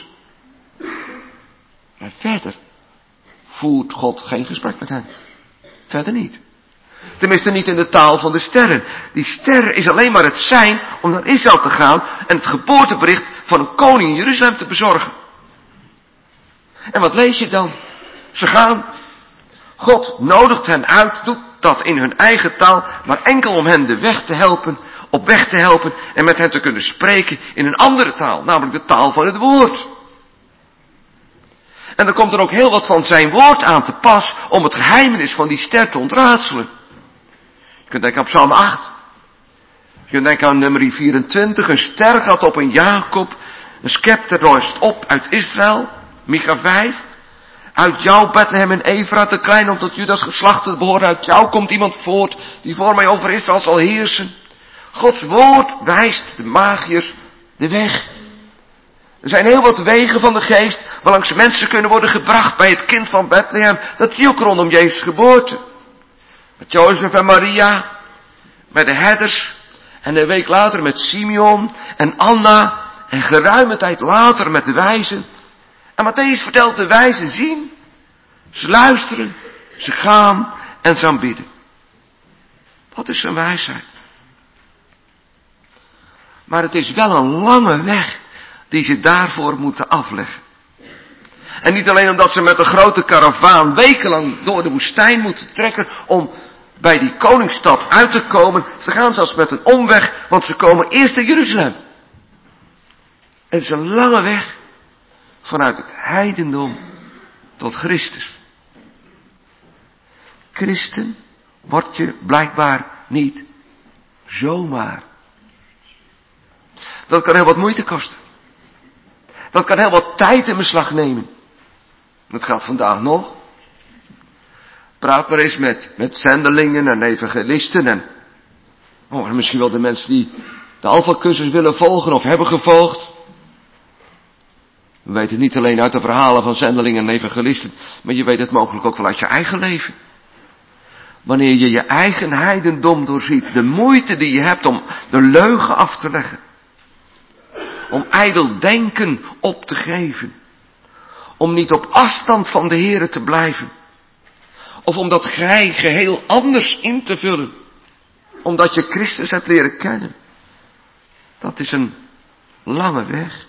Maar verder voert God geen gesprek met hen. Verder niet. Tenminste niet in de taal van de sterren. Die ster is alleen maar het sein om naar Israël te gaan en het geboortebericht van een koning in Jeruzalem te bezorgen. En wat lees je dan? Ze gaan. God nodigt hen uit, doet dat in hun eigen taal, maar enkel om hen de weg te helpen, op weg te helpen en met hen te kunnen spreken in een andere taal, namelijk de taal van het woord. En dan komt er ook heel wat van zijn woord aan te pas om het geheimenis van die ster te ontraadselen. Je kunt denken aan Psalm acht. Je kunt denken aan nummer vierentwintig. Een ster gaat op een Jacob. Een scepter rijst op uit Israël. Micha vijf. Uit jou, Bethlehem en Efra, te klein om tot Judas geslachten behoren. Uit jou komt iemand voort die voor mij over Israël zal heersen. Gods woord wijst de magiërs de weg. Er zijn heel wat wegen van de geest waarlangs mensen kunnen worden gebracht bij het kind van Bethlehem. Dat zie je ook rondom Jezus' geboorte. Met Jozef en Maria, met de herders en een week later met Simeon en Anna en geruime tijd later met de wijzen. En Mattheüs vertelt de wijzen zien, ze luisteren Ze gaan en ze aanbidden. Dat is zijn wijsheid. Maar het is wel een lange weg die ze daarvoor moeten afleggen. En niet alleen omdat ze met een grote karavaan wekenlang door de woestijn moeten trekken om bij die koningsstad uit te komen. Ze gaan zelfs met een omweg, want ze komen eerst in Jeruzalem. Het is een lange weg vanuit het heidendom tot Christus. Christen word je blijkbaar niet zomaar. Dat kan heel wat moeite kosten. Dat kan heel wat tijd in beslag nemen. Dat geldt vandaag nog. Praat maar eens met, met zendelingen en evangelisten en oh, misschien wel de mensen die de Alpha-cursus willen volgen of hebben gevolgd. We weten het niet alleen uit de verhalen van zendelingen en evangelisten, maar je weet het mogelijk ook wel uit je eigen leven. Wanneer je je eigen heidendom doorziet, de moeite die je hebt om de leugen af te leggen. Om ijdel denken op te geven. Om niet op afstand van de Here te blijven. Of om dat gij geheel anders in te vullen. Omdat je Christus hebt leren kennen. Dat is een lange weg.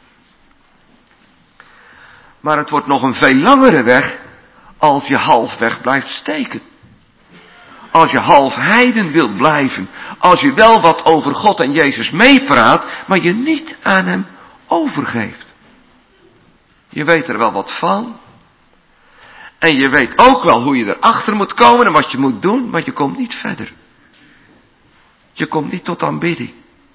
Maar het wordt nog een veel langere weg als je halfweg blijft steken. Als je half heiden wilt blijven. Als je wel wat over God en Jezus meepraat, maar je niet aan hem overgeeft. Je weet er wel wat van. En je weet ook wel hoe je erachter moet komen en wat je moet doen, maar je komt niet verder. Je komt niet tot aanbidding.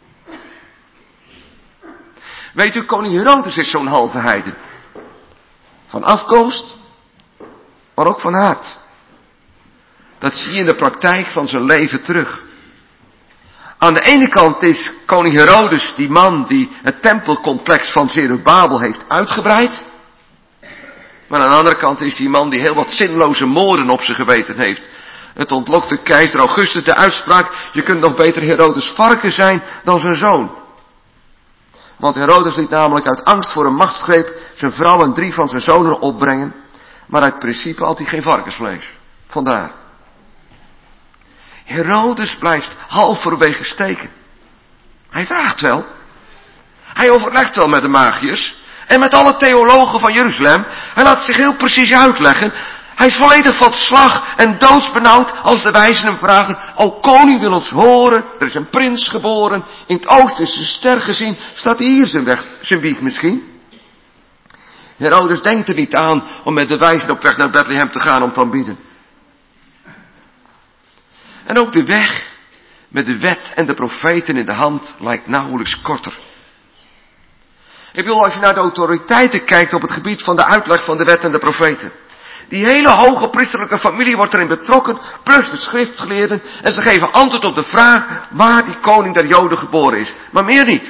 Weet u, koning Herodes is zo'n halve heiden. Van afkomst, maar ook van hart. Dat zie je in de praktijk van zijn leven terug. Aan de ene kant is koning Herodes die man die het tempelcomplex van Zerubabel heeft uitgebreid. Maar aan de andere kant is die man die heel wat zinloze moorden op zijn geweten heeft. Het ontlokte keizer Augustus de uitspraak, je kunt nog beter Herodes varken zijn dan zijn zoon. Want Herodes liet namelijk uit angst voor een machtsgreep zijn vrouw en drie van zijn zonen opbrengen. Maar uit principe had hij geen varkensvlees. Vandaar. Herodes blijft halverwege steken. Hij vraagt wel. Hij overlegt wel met de magiërs. En met alle theologen van Jeruzalem. Hij laat zich heel precies uitleggen. Hij is volledig van slag en doodsbenauwd als de wijzen hem vragen. O koning, wil ons horen. Er is een prins geboren. In het oosten is een ster gezien. Staat hier zijn, weg, zijn wieg misschien? Herodes denkt er niet aan om met de wijzen op weg naar Bethlehem te gaan om te aanbidden. En ook de weg met de wet en de profeten in de hand lijkt nauwelijks korter. Ik bedoel, als je naar de autoriteiten kijkt op het gebied van de uitleg van de wet en de profeten. Die hele hoge priesterlijke familie wordt erin betrokken, plus de schriftgeleerden. En ze geven antwoord op de vraag waar die koning der Joden geboren is. Maar meer niet.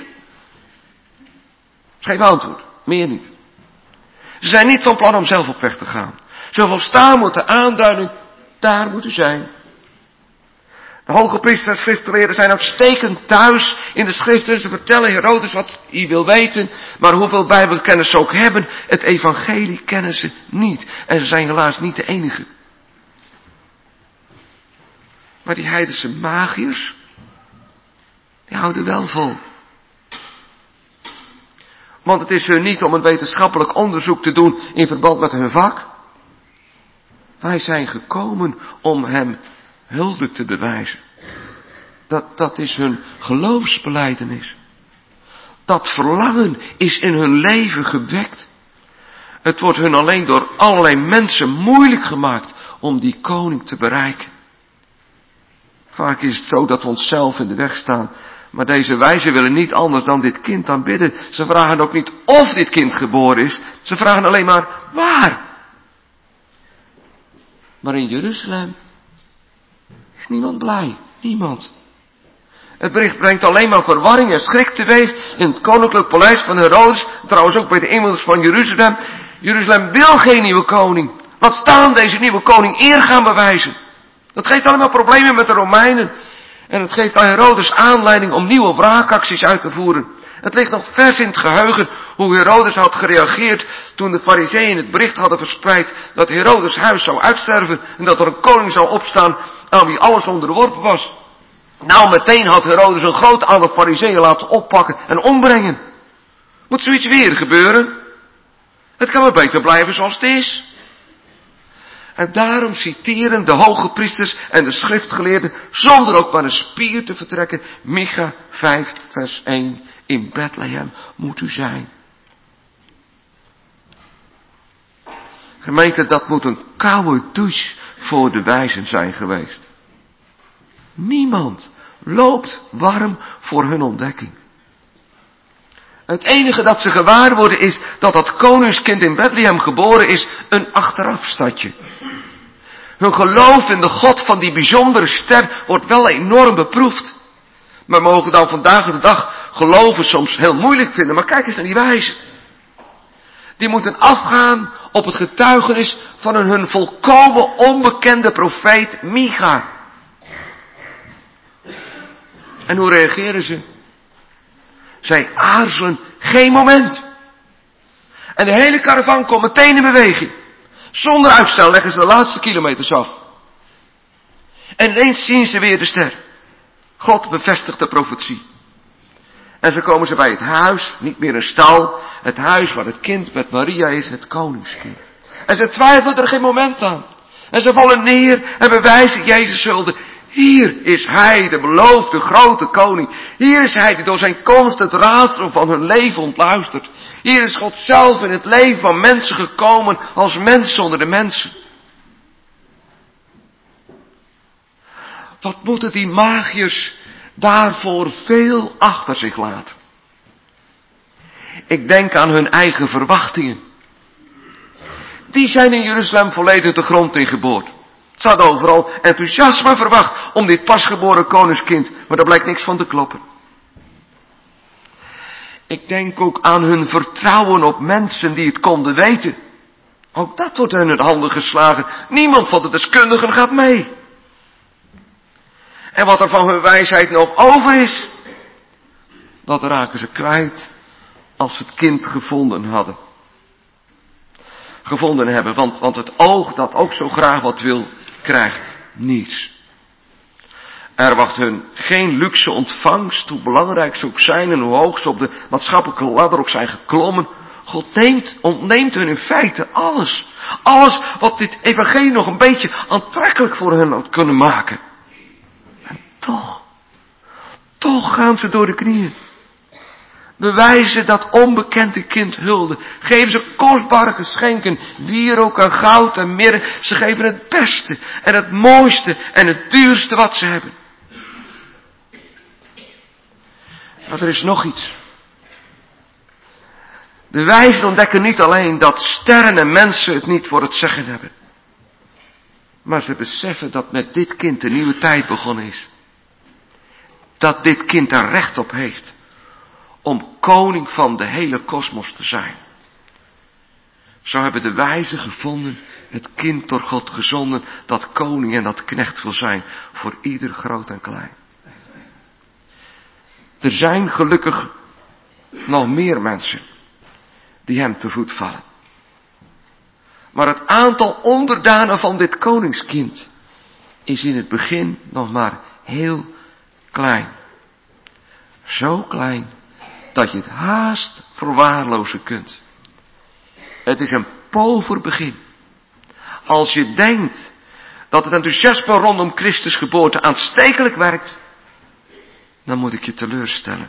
Ze geven antwoord, meer niet. Ze zijn niet van plan om zelf op weg te gaan. Ze volstaan met de aanduiding, daar moet u zijn. De hoge priesters en schriftgeleerden zijn uitstekend thuis in de schriften. Ze vertellen Herodes wat hij wil weten. Maar hoeveel bijbelkennis ze ook hebben, het evangelie kennen ze niet. En ze zijn helaas niet de enige. Maar die heidense magiërs, die houden wel vol. Want het is hun niet om een wetenschappelijk onderzoek te doen in verband met hun vak. Wij zijn gekomen om hem hulde te bewijzen. Dat, dat is hun geloofsbelijdenis. Dat verlangen is in hun leven gewekt. Het wordt hun alleen door allerlei mensen moeilijk gemaakt om die koning te bereiken. Vaak is het zo dat we onszelf in de weg staan. Maar deze wijzen willen niet anders dan dit kind aanbidden. Ze vragen ook niet of dit kind geboren is. Ze vragen alleen maar waar. Maar in Jeruzalem is niemand blij. Niemand. Het bericht brengt alleen maar verwarring en schrik teweeg in het koninklijk paleis van Herodes. Trouwens ook bij de inwoners van Jeruzalem. Jeruzalem wil geen nieuwe koning. Laat staan deze nieuwe koning eer gaan bewijzen. Dat geeft allemaal problemen met de Romeinen. En het geeft aan Herodes aanleiding om nieuwe wraakacties uit te voeren. Het ligt nog vers in het geheugen hoe Herodes had gereageerd toen de Farizeeën het bericht hadden verspreid dat Herodes' huis zou uitsterven en dat er een koning zou opstaan aan wie alles onderworpen was. Nou, meteen had Herodes een groot aantal Farizeeën laten oppakken en ombrengen. Moet zoiets weer gebeuren? Het kan maar beter blijven zoals het is. En daarom citeren de hoge priesters en de schriftgeleerden, zonder ook maar een spier te vertrekken, Micha vijf vers één. In Bethlehem moet u zijn. Gemeente, dat moet een koude douche voor de wijzen zijn geweest. Niemand loopt warm voor hun ontdekking. Het enige dat ze gewaar worden is dat dat koningskind in Bethlehem geboren is een achterafstadje. Hun geloof in de God van die bijzondere ster wordt wel enorm beproefd. Maar mogen dan vandaag de dag geloven soms heel moeilijk vinden. Maar kijk eens naar die wijzen. Die moeten afgaan op het getuigenis van een hun volkomen onbekende profeet Micha. En hoe reageren ze? Zij aarzelen geen moment. En de hele caravan komt meteen in beweging. Zonder uitstel leggen ze de laatste kilometers af. En ineens zien ze weer de ster. God bevestigt de profetie. En zo komen ze bij het huis, niet meer een stal, het huis waar het kind met Maria is, het koningskind. En ze twijfelen er geen moment aan. En ze vallen neer en bewijzen Jezus hulde. Hier is hij, de beloofde grote koning. Hier is hij die door zijn komst het raadsel van hun leven ontluistert. Hier is God zelf in het leven van mensen gekomen als mens onder de mensen. Wat moeten die magiërs daarvoor veel achter zich laten? Ik denk aan hun eigen verwachtingen. Die zijn in Jeruzalem volledig de grond in geboord. Ze hadden overal enthousiasme verwacht om dit pasgeboren koningskind, maar daar blijkt niks van te kloppen. Ik denk ook aan hun vertrouwen op mensen die het konden weten. Ook dat wordt hun in de handen geslagen. Niemand van de deskundigen gaat mee. En wat er van hun wijsheid nog over is, dat raken ze kwijt als ze het kind gevonden hadden. Gevonden hebben, want, want het oog dat ook zo graag wat wil, krijgt niets. Er wacht hun geen luxe ontvangst, hoe belangrijk ze ook zijn en hoe hoog ze op de maatschappelijke ladder ook zijn geklommen. God neemt, ontneemt hun in feite alles. Alles wat dit evangelie nog een beetje aantrekkelijk voor hen had kunnen maken. En toch, toch gaan ze door de knieën. Bewijzen dat onbekende kind hulde. Geven ze kostbare geschenken, wierook en goud en mirre. Ze geven het beste en het mooiste en het duurste wat ze hebben. Maar er is nog iets. De wijzen ontdekken niet alleen dat sterren en mensen het niet voor het zeggen hebben. Maar ze beseffen dat met dit kind een nieuwe tijd begonnen is. Dat dit kind er recht op heeft om koning van de hele kosmos te zijn. Zo hebben de wijzen gevonden het kind door God gezonden dat koning en dat knecht wil zijn voor ieder groot en klein. Er zijn gelukkig nog meer mensen die hem te voet vallen. Maar het aantal onderdanen van dit koningskind is in het begin nog maar heel klein. Zo klein dat je het haast verwaarlozen kunt. Het is een pover begin. Als je denkt dat het enthousiasme rondom Christus geboorte aanstekelijk werkt, dan moet ik je teleurstellen.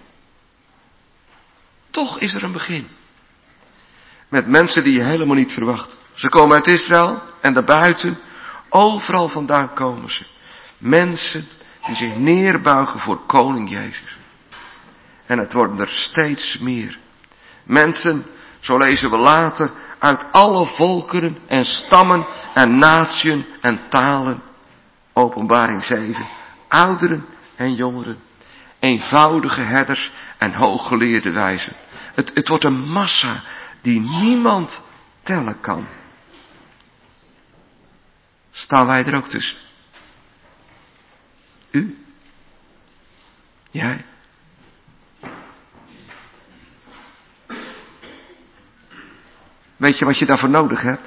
Toch is er een begin. Met mensen die je helemaal niet verwacht. Ze komen uit Israël en daarbuiten. Overal vandaan komen ze. Mensen die zich neerbuigen voor koning Jezus. En het worden er steeds meer. Mensen, zo lezen we later, uit alle volkeren en stammen en natieën en talen. Openbaring zeven. Ouderen en jongeren. Eenvoudige herders en hooggeleerde wijzen. Het, het wordt een massa die niemand tellen kan. Staan wij er ook tussen? U? Jij? Weet je wat je daarvoor nodig hebt?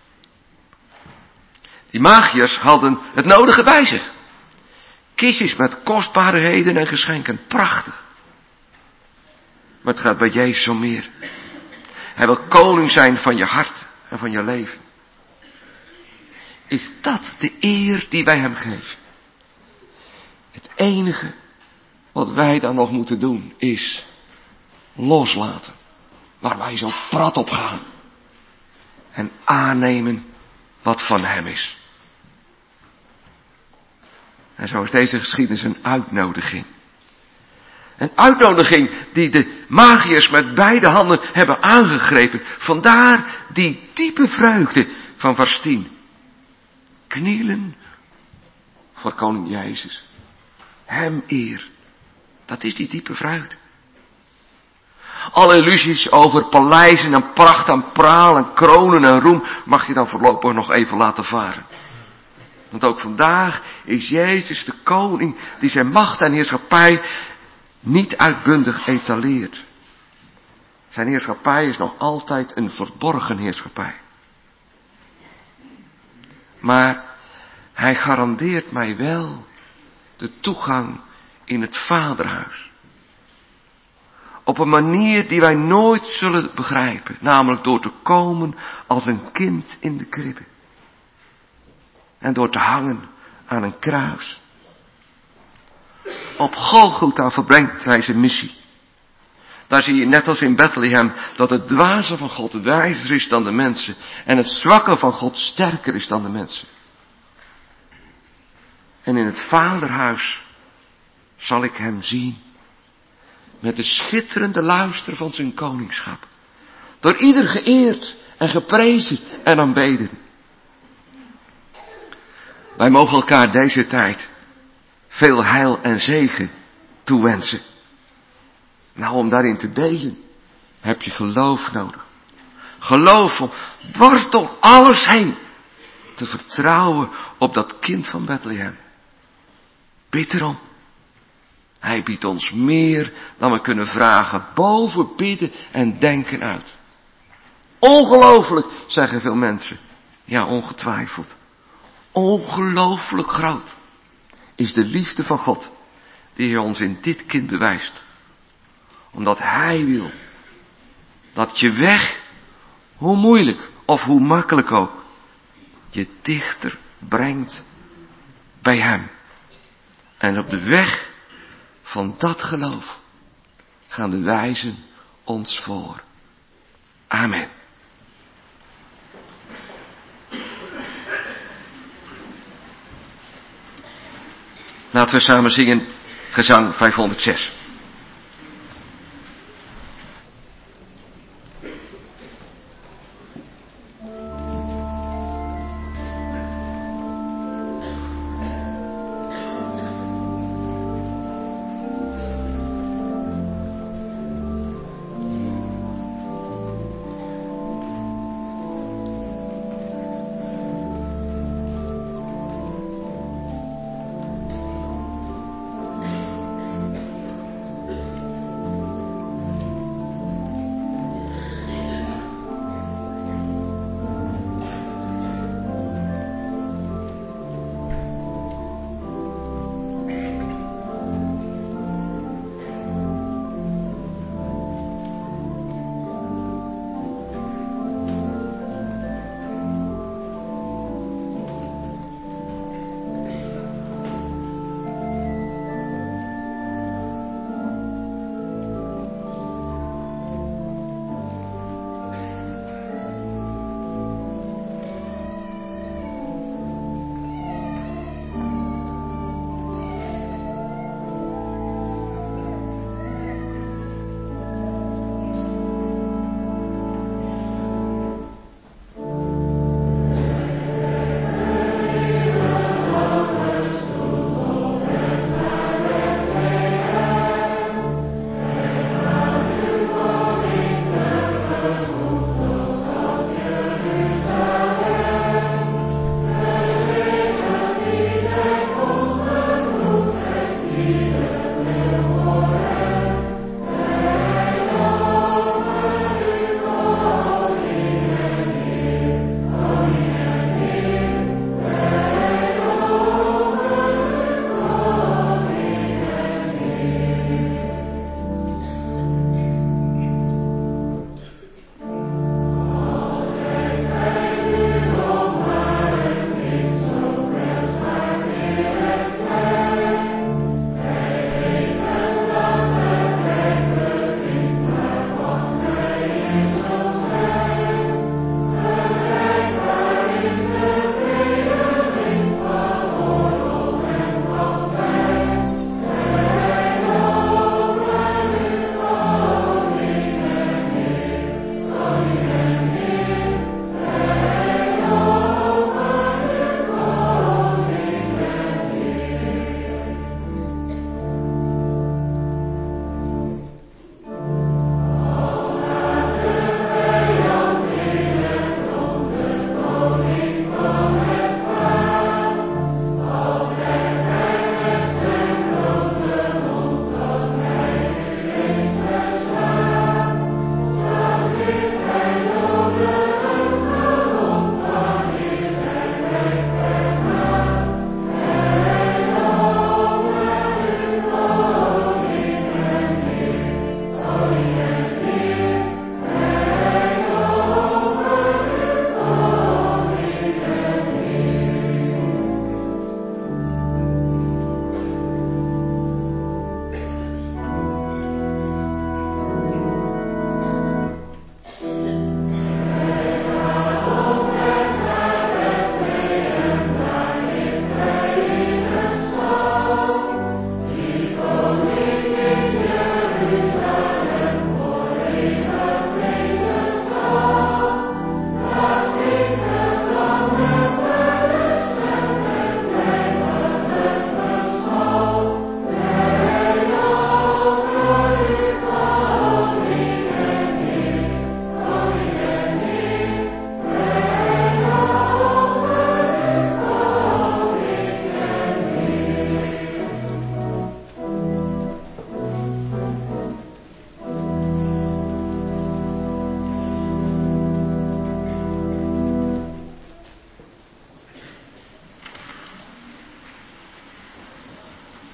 Die magiërs hadden het nodige bij zich. Kistjes met kostbaarheden en geschenken. Prachtig. Maar het gaat bij Jezus om meer. Hij wil koning zijn van je hart en van je leven. Is dat de eer die wij hem geven? Het enige wat wij dan nog moeten doen is loslaten. Waar wij zo prat op gaan. En aannemen wat van hem is. En zo is deze geschiedenis een uitnodiging. Een uitnodiging die de magiërs met beide handen hebben aangegrepen. Vandaar die diepe vreugde van vers tien. Knielen voor koning Jezus. Hem eer. Dat is die diepe vreugde. Alle illusies over paleizen en pracht en praal en kronen en roem mag je dan voorlopig nog even laten varen. Want ook vandaag is Jezus de koning die zijn macht en heerschappij niet uitbundig etaleert. Zijn heerschappij is nog altijd een verborgen heerschappij. Maar hij garandeert mij wel de toegang in het vaderhuis. Op een manier die wij nooit zullen begrijpen. Namelijk door te komen als een kind in de kribbe. En door te hangen aan een kruis. Op Golgotha verbrengt hij zijn missie. Daar zie je net als in Bethlehem dat het dwaze van God wijzer is dan de mensen. En het zwakke van God sterker is dan de mensen. En in het vaderhuis zal ik hem zien. Met de schitterende luister van zijn koningschap. Door ieder geëerd en geprezen en aanbeden. Wij mogen elkaar deze tijd veel heil en zegen toewensen. Nou, om daarin te delen heb je geloof nodig. Geloof om dwars door alles heen te vertrouwen op dat kind van Bethlehem. Bid erom. Hij biedt ons meer dan we kunnen vragen, boven bidden en denken uit. Ongelooflijk, zeggen veel mensen. Ja, ongetwijfeld. Ongelooflijk groot is de liefde van God die hij ons in dit kind bewijst. Omdat hij wil dat je weg, hoe moeilijk of hoe makkelijk ook, je dichter brengt bij hem. En op de weg van dat geloof gaan de wijzen ons voor. Amen. Laten we samen zingen gezang vijfhonderdzes.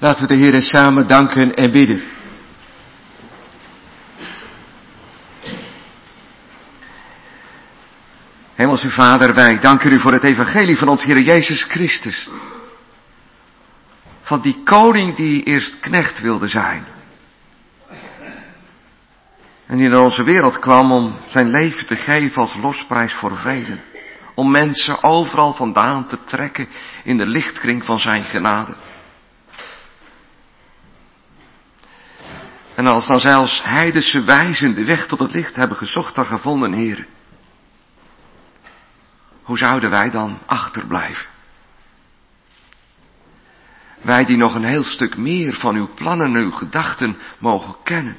Laten we de Heere samen danken en bidden. Hemelse Vader, wij danken u voor het evangelie van ons Heer Jezus Christus. Van die koning die eerst knecht wilde zijn. En die naar onze wereld kwam om zijn leven te geven als losprijs voor velen. Om mensen overal vandaan te trekken in de lichtkring van zijn genade. En als dan zelfs heidense wijzen de weg tot het licht hebben gezocht en gevonden, Heer. Hoe zouden wij dan achterblijven? Wij die nog een heel stuk meer van uw plannen en uw gedachten mogen kennen.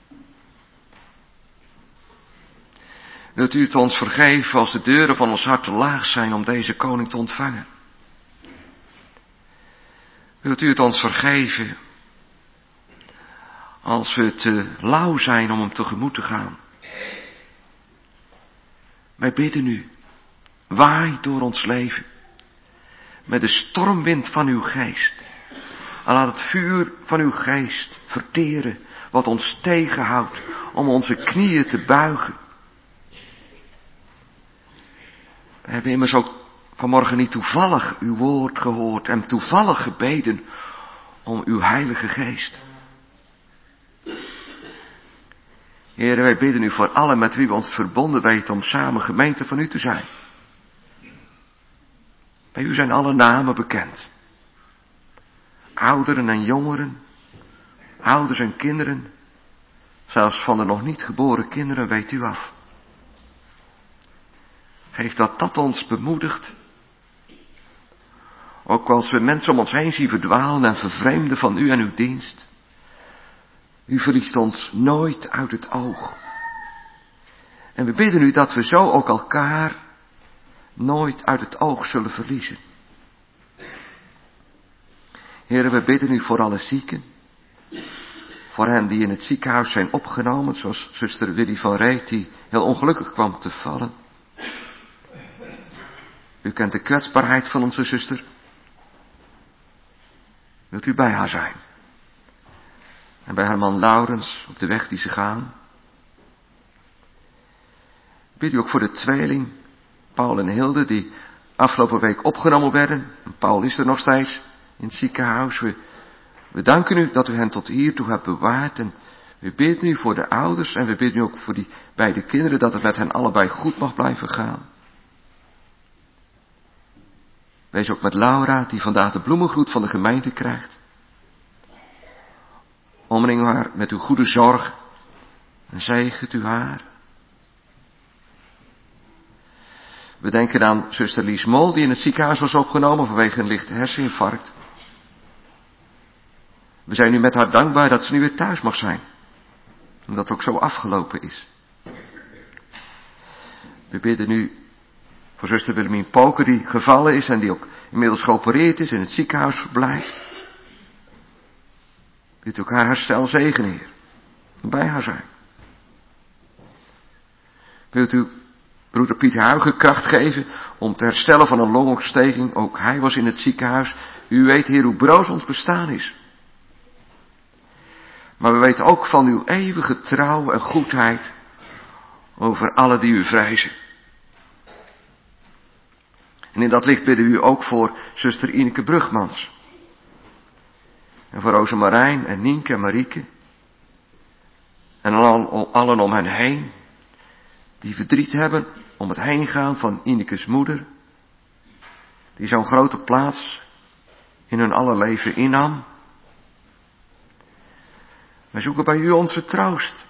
Wilt u het ons vergeven als de deuren van ons hart te laag zijn om deze koning te ontvangen? Wilt u het ons vergeven als we te lauw zijn om hem tegemoet te gaan? Wij bidden u, waai door ons leven met de stormwind van uw geest. En laat het vuur van uw geest verteren wat ons tegenhoudt om onze knieën te buigen. We hebben immers ook vanmorgen niet toevallig uw woord gehoord en toevallig gebeden om uw heilige geest. Heere, wij bidden u voor allen met wie we ons verbonden weten om samen gemeente van u te zijn. Bij u zijn alle namen bekend. Ouderen en jongeren, ouders en kinderen, zelfs van de nog niet geboren kinderen weet u af. Geef dat dat ons bemoedigt. Ook als we mensen om ons heen zien verdwalen en vervreemden van u en uw dienst. U verliest ons nooit uit het oog. En we bidden u dat we zo ook elkaar nooit uit het oog zullen verliezen. Heren, we bidden u voor alle zieken. Voor hen die in het ziekenhuis zijn opgenomen, zoals zuster Willy van Reet, die heel ongelukkig kwam te vallen. U kent de kwetsbaarheid van onze zuster. Wilt u bij haar zijn? En bij haar man Laurens op de weg die ze gaan. Bid u ook voor de tweeling, Paul en Hilde, die afgelopen week opgenomen werden. En Paul is er nog steeds in het ziekenhuis. We, we danken u dat u hen tot hiertoe hebt bewaard. En we bidden u voor de ouders en we bidden u ook voor die beide kinderen dat het met hen allebei goed mag blijven gaan. Wees ook met Laura, die vandaag de bloemengroet van de gemeente krijgt. Omring haar met uw goede zorg en zegent u haar. We denken aan zuster Lies Mol, die in het ziekenhuis was opgenomen vanwege een lichte herseninfarct. We zijn nu met haar dankbaar dat ze nu weer thuis mag zijn. En dat het ook zo afgelopen is. We bidden nu voor zuster Willemien Poker, die gevallen is en die ook inmiddels geopereerd is en in het ziekenhuis verblijft. Wilt u ook haar herstel zegenen, Heer. En bij haar zijn. Wilt u broeder Piet Huigen kracht geven om te herstellen van een longontsteking. Ook hij was in het ziekenhuis. U weet, Heer, hoe broos ons bestaan is. Maar we weten ook van uw eeuwige trouw en goedheid over alle die u vrezen. En in dat licht bidden we u ook voor zuster Ineke Brugmans. En voor Rosemarijn en Nienke en Marieke. En allen om hen heen. Die verdriet hebben om het heengaan van Inekes moeder. Die zo'n grote plaats in hun aller leven innam. Wij zoeken bij u onze troost.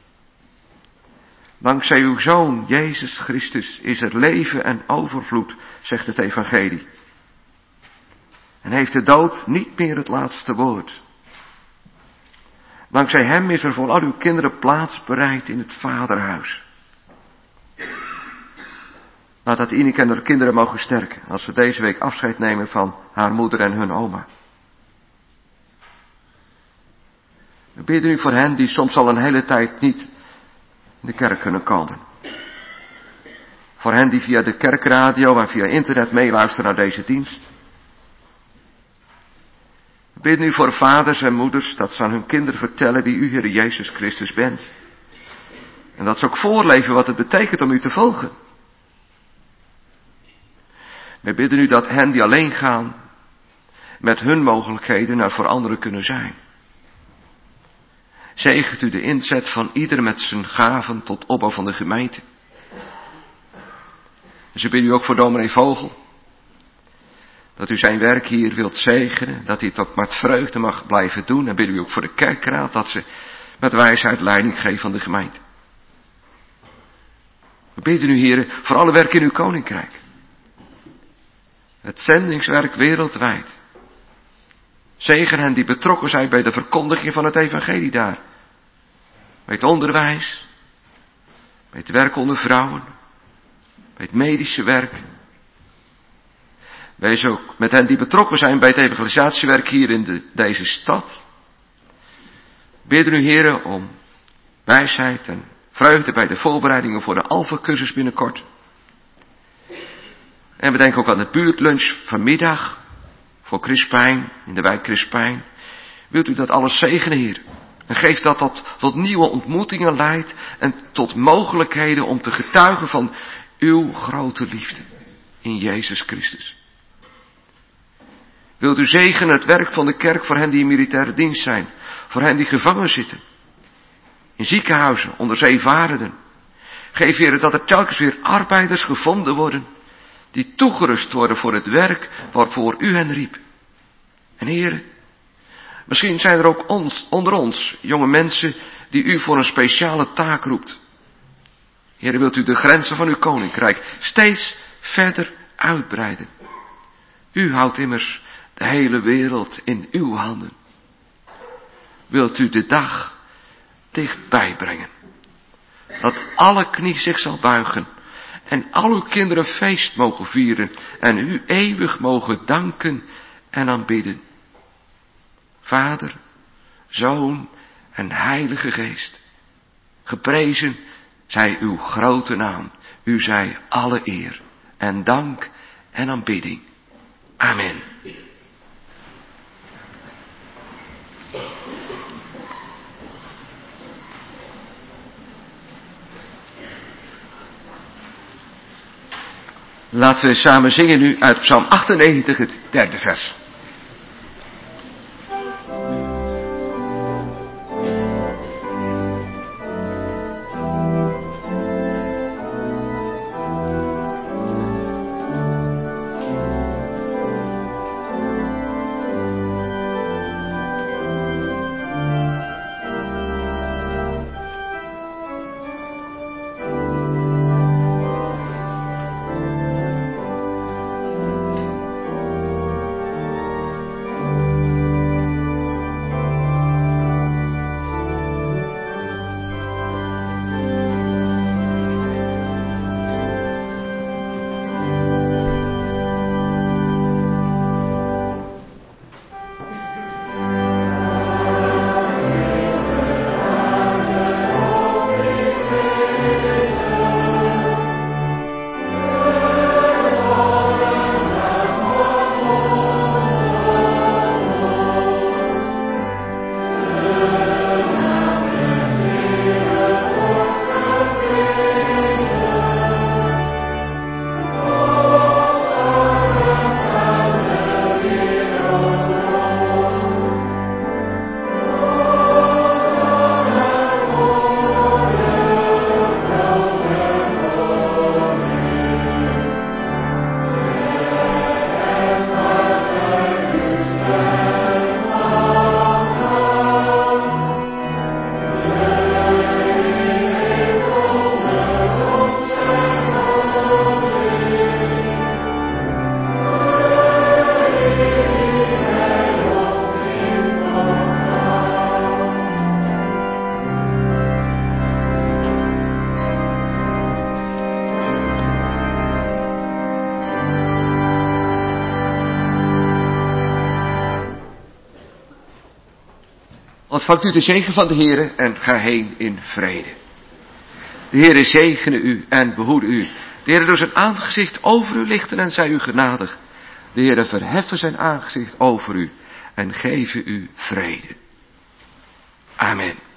Dankzij uw Zoon, Jezus Christus, is er leven en overvloed, zegt het evangelie. En heeft de dood niet meer het laatste woord. Dankzij hem is er voor al uw kinderen plaats bereid in het vaderhuis. Laat dat Ineke en haar kinderen mogen sterken, als we deze week afscheid nemen van haar moeder en hun oma. We bidden u voor hen die soms al een hele tijd niet in de kerk kunnen komen. Voor hen die via de kerkradio en via internet meeluisteren naar deze dienst. We bid nu voor vaders en moeders dat ze aan hun kinderen vertellen wie u, Heer Jezus Christus, bent. En dat ze ook voorleven wat het betekent om u te volgen. Wij bidden u dat hen die alleen gaan met hun mogelijkheden er voor anderen kunnen zijn. Zegent u de inzet van ieder met zijn gaven tot opbouw van de gemeente. En ze bidden u ook voor dominee Vogel. Dat u zijn werk hier wilt zegenen. Dat hij het ook met vreugde mag blijven doen. En bidden u ook voor de kerkraad. Dat ze met wijsheid leiding geven aan de gemeente. We bidden u, Heer, voor alle werk in uw koninkrijk. Het zendingswerk wereldwijd. Zegen hen die betrokken zijn bij de verkondiging van het evangelie daar. Bij het onderwijs. Bij het werk onder vrouwen. Bij het medische werk. Wees ook met hen die betrokken zijn bij het evangelisatiewerk hier in de, deze stad. Bidden u, Heere, om wijsheid en vreugde bij de voorbereidingen voor de Alpha-cursus binnenkort. En we denken ook aan de buurtlunch vanmiddag voor Crispijn, in de wijk Crispijn. Wilt u dat alles zegenen, Heer? En geef dat dat tot nieuwe ontmoetingen leidt en tot mogelijkheden om te getuigen van uw grote liefde in Jezus Christus. Wilt u zegenen het werk van de kerk voor hen die in militaire dienst zijn, voor hen die gevangen zitten, in ziekenhuizen, onder zeevarenden. Geef, Heer, dat er telkens weer arbeiders gevonden worden, die toegerust worden voor het werk waarvoor u hen riep. En Heer, misschien zijn er ook ons, onder ons jonge mensen die u voor een speciale taak roept. Heer, wilt u de grenzen van uw koninkrijk steeds verder uitbreiden. U houdt immers de hele wereld in uw handen. Wilt u de dag dichtbij brengen. Dat alle knie zich zal buigen. En al uw kinderen feest mogen vieren. En u eeuwig mogen danken en aanbidden. Vader, Zoon en Heilige Geest. Geprezen zij uw grote naam. U zij alle eer en dank en aanbidding. Amen. Laten we samen zingen nu uit Psalm achtennegentig, het derde vers. Ontvangt u de zegen van de Heere en ga heen in vrede. De Heere zegene u en behoede u. De Heere doet zijn aangezicht over u lichten en zij u genadig. De Heere verheffen zijn aangezicht over u en geven u vrede. Amen.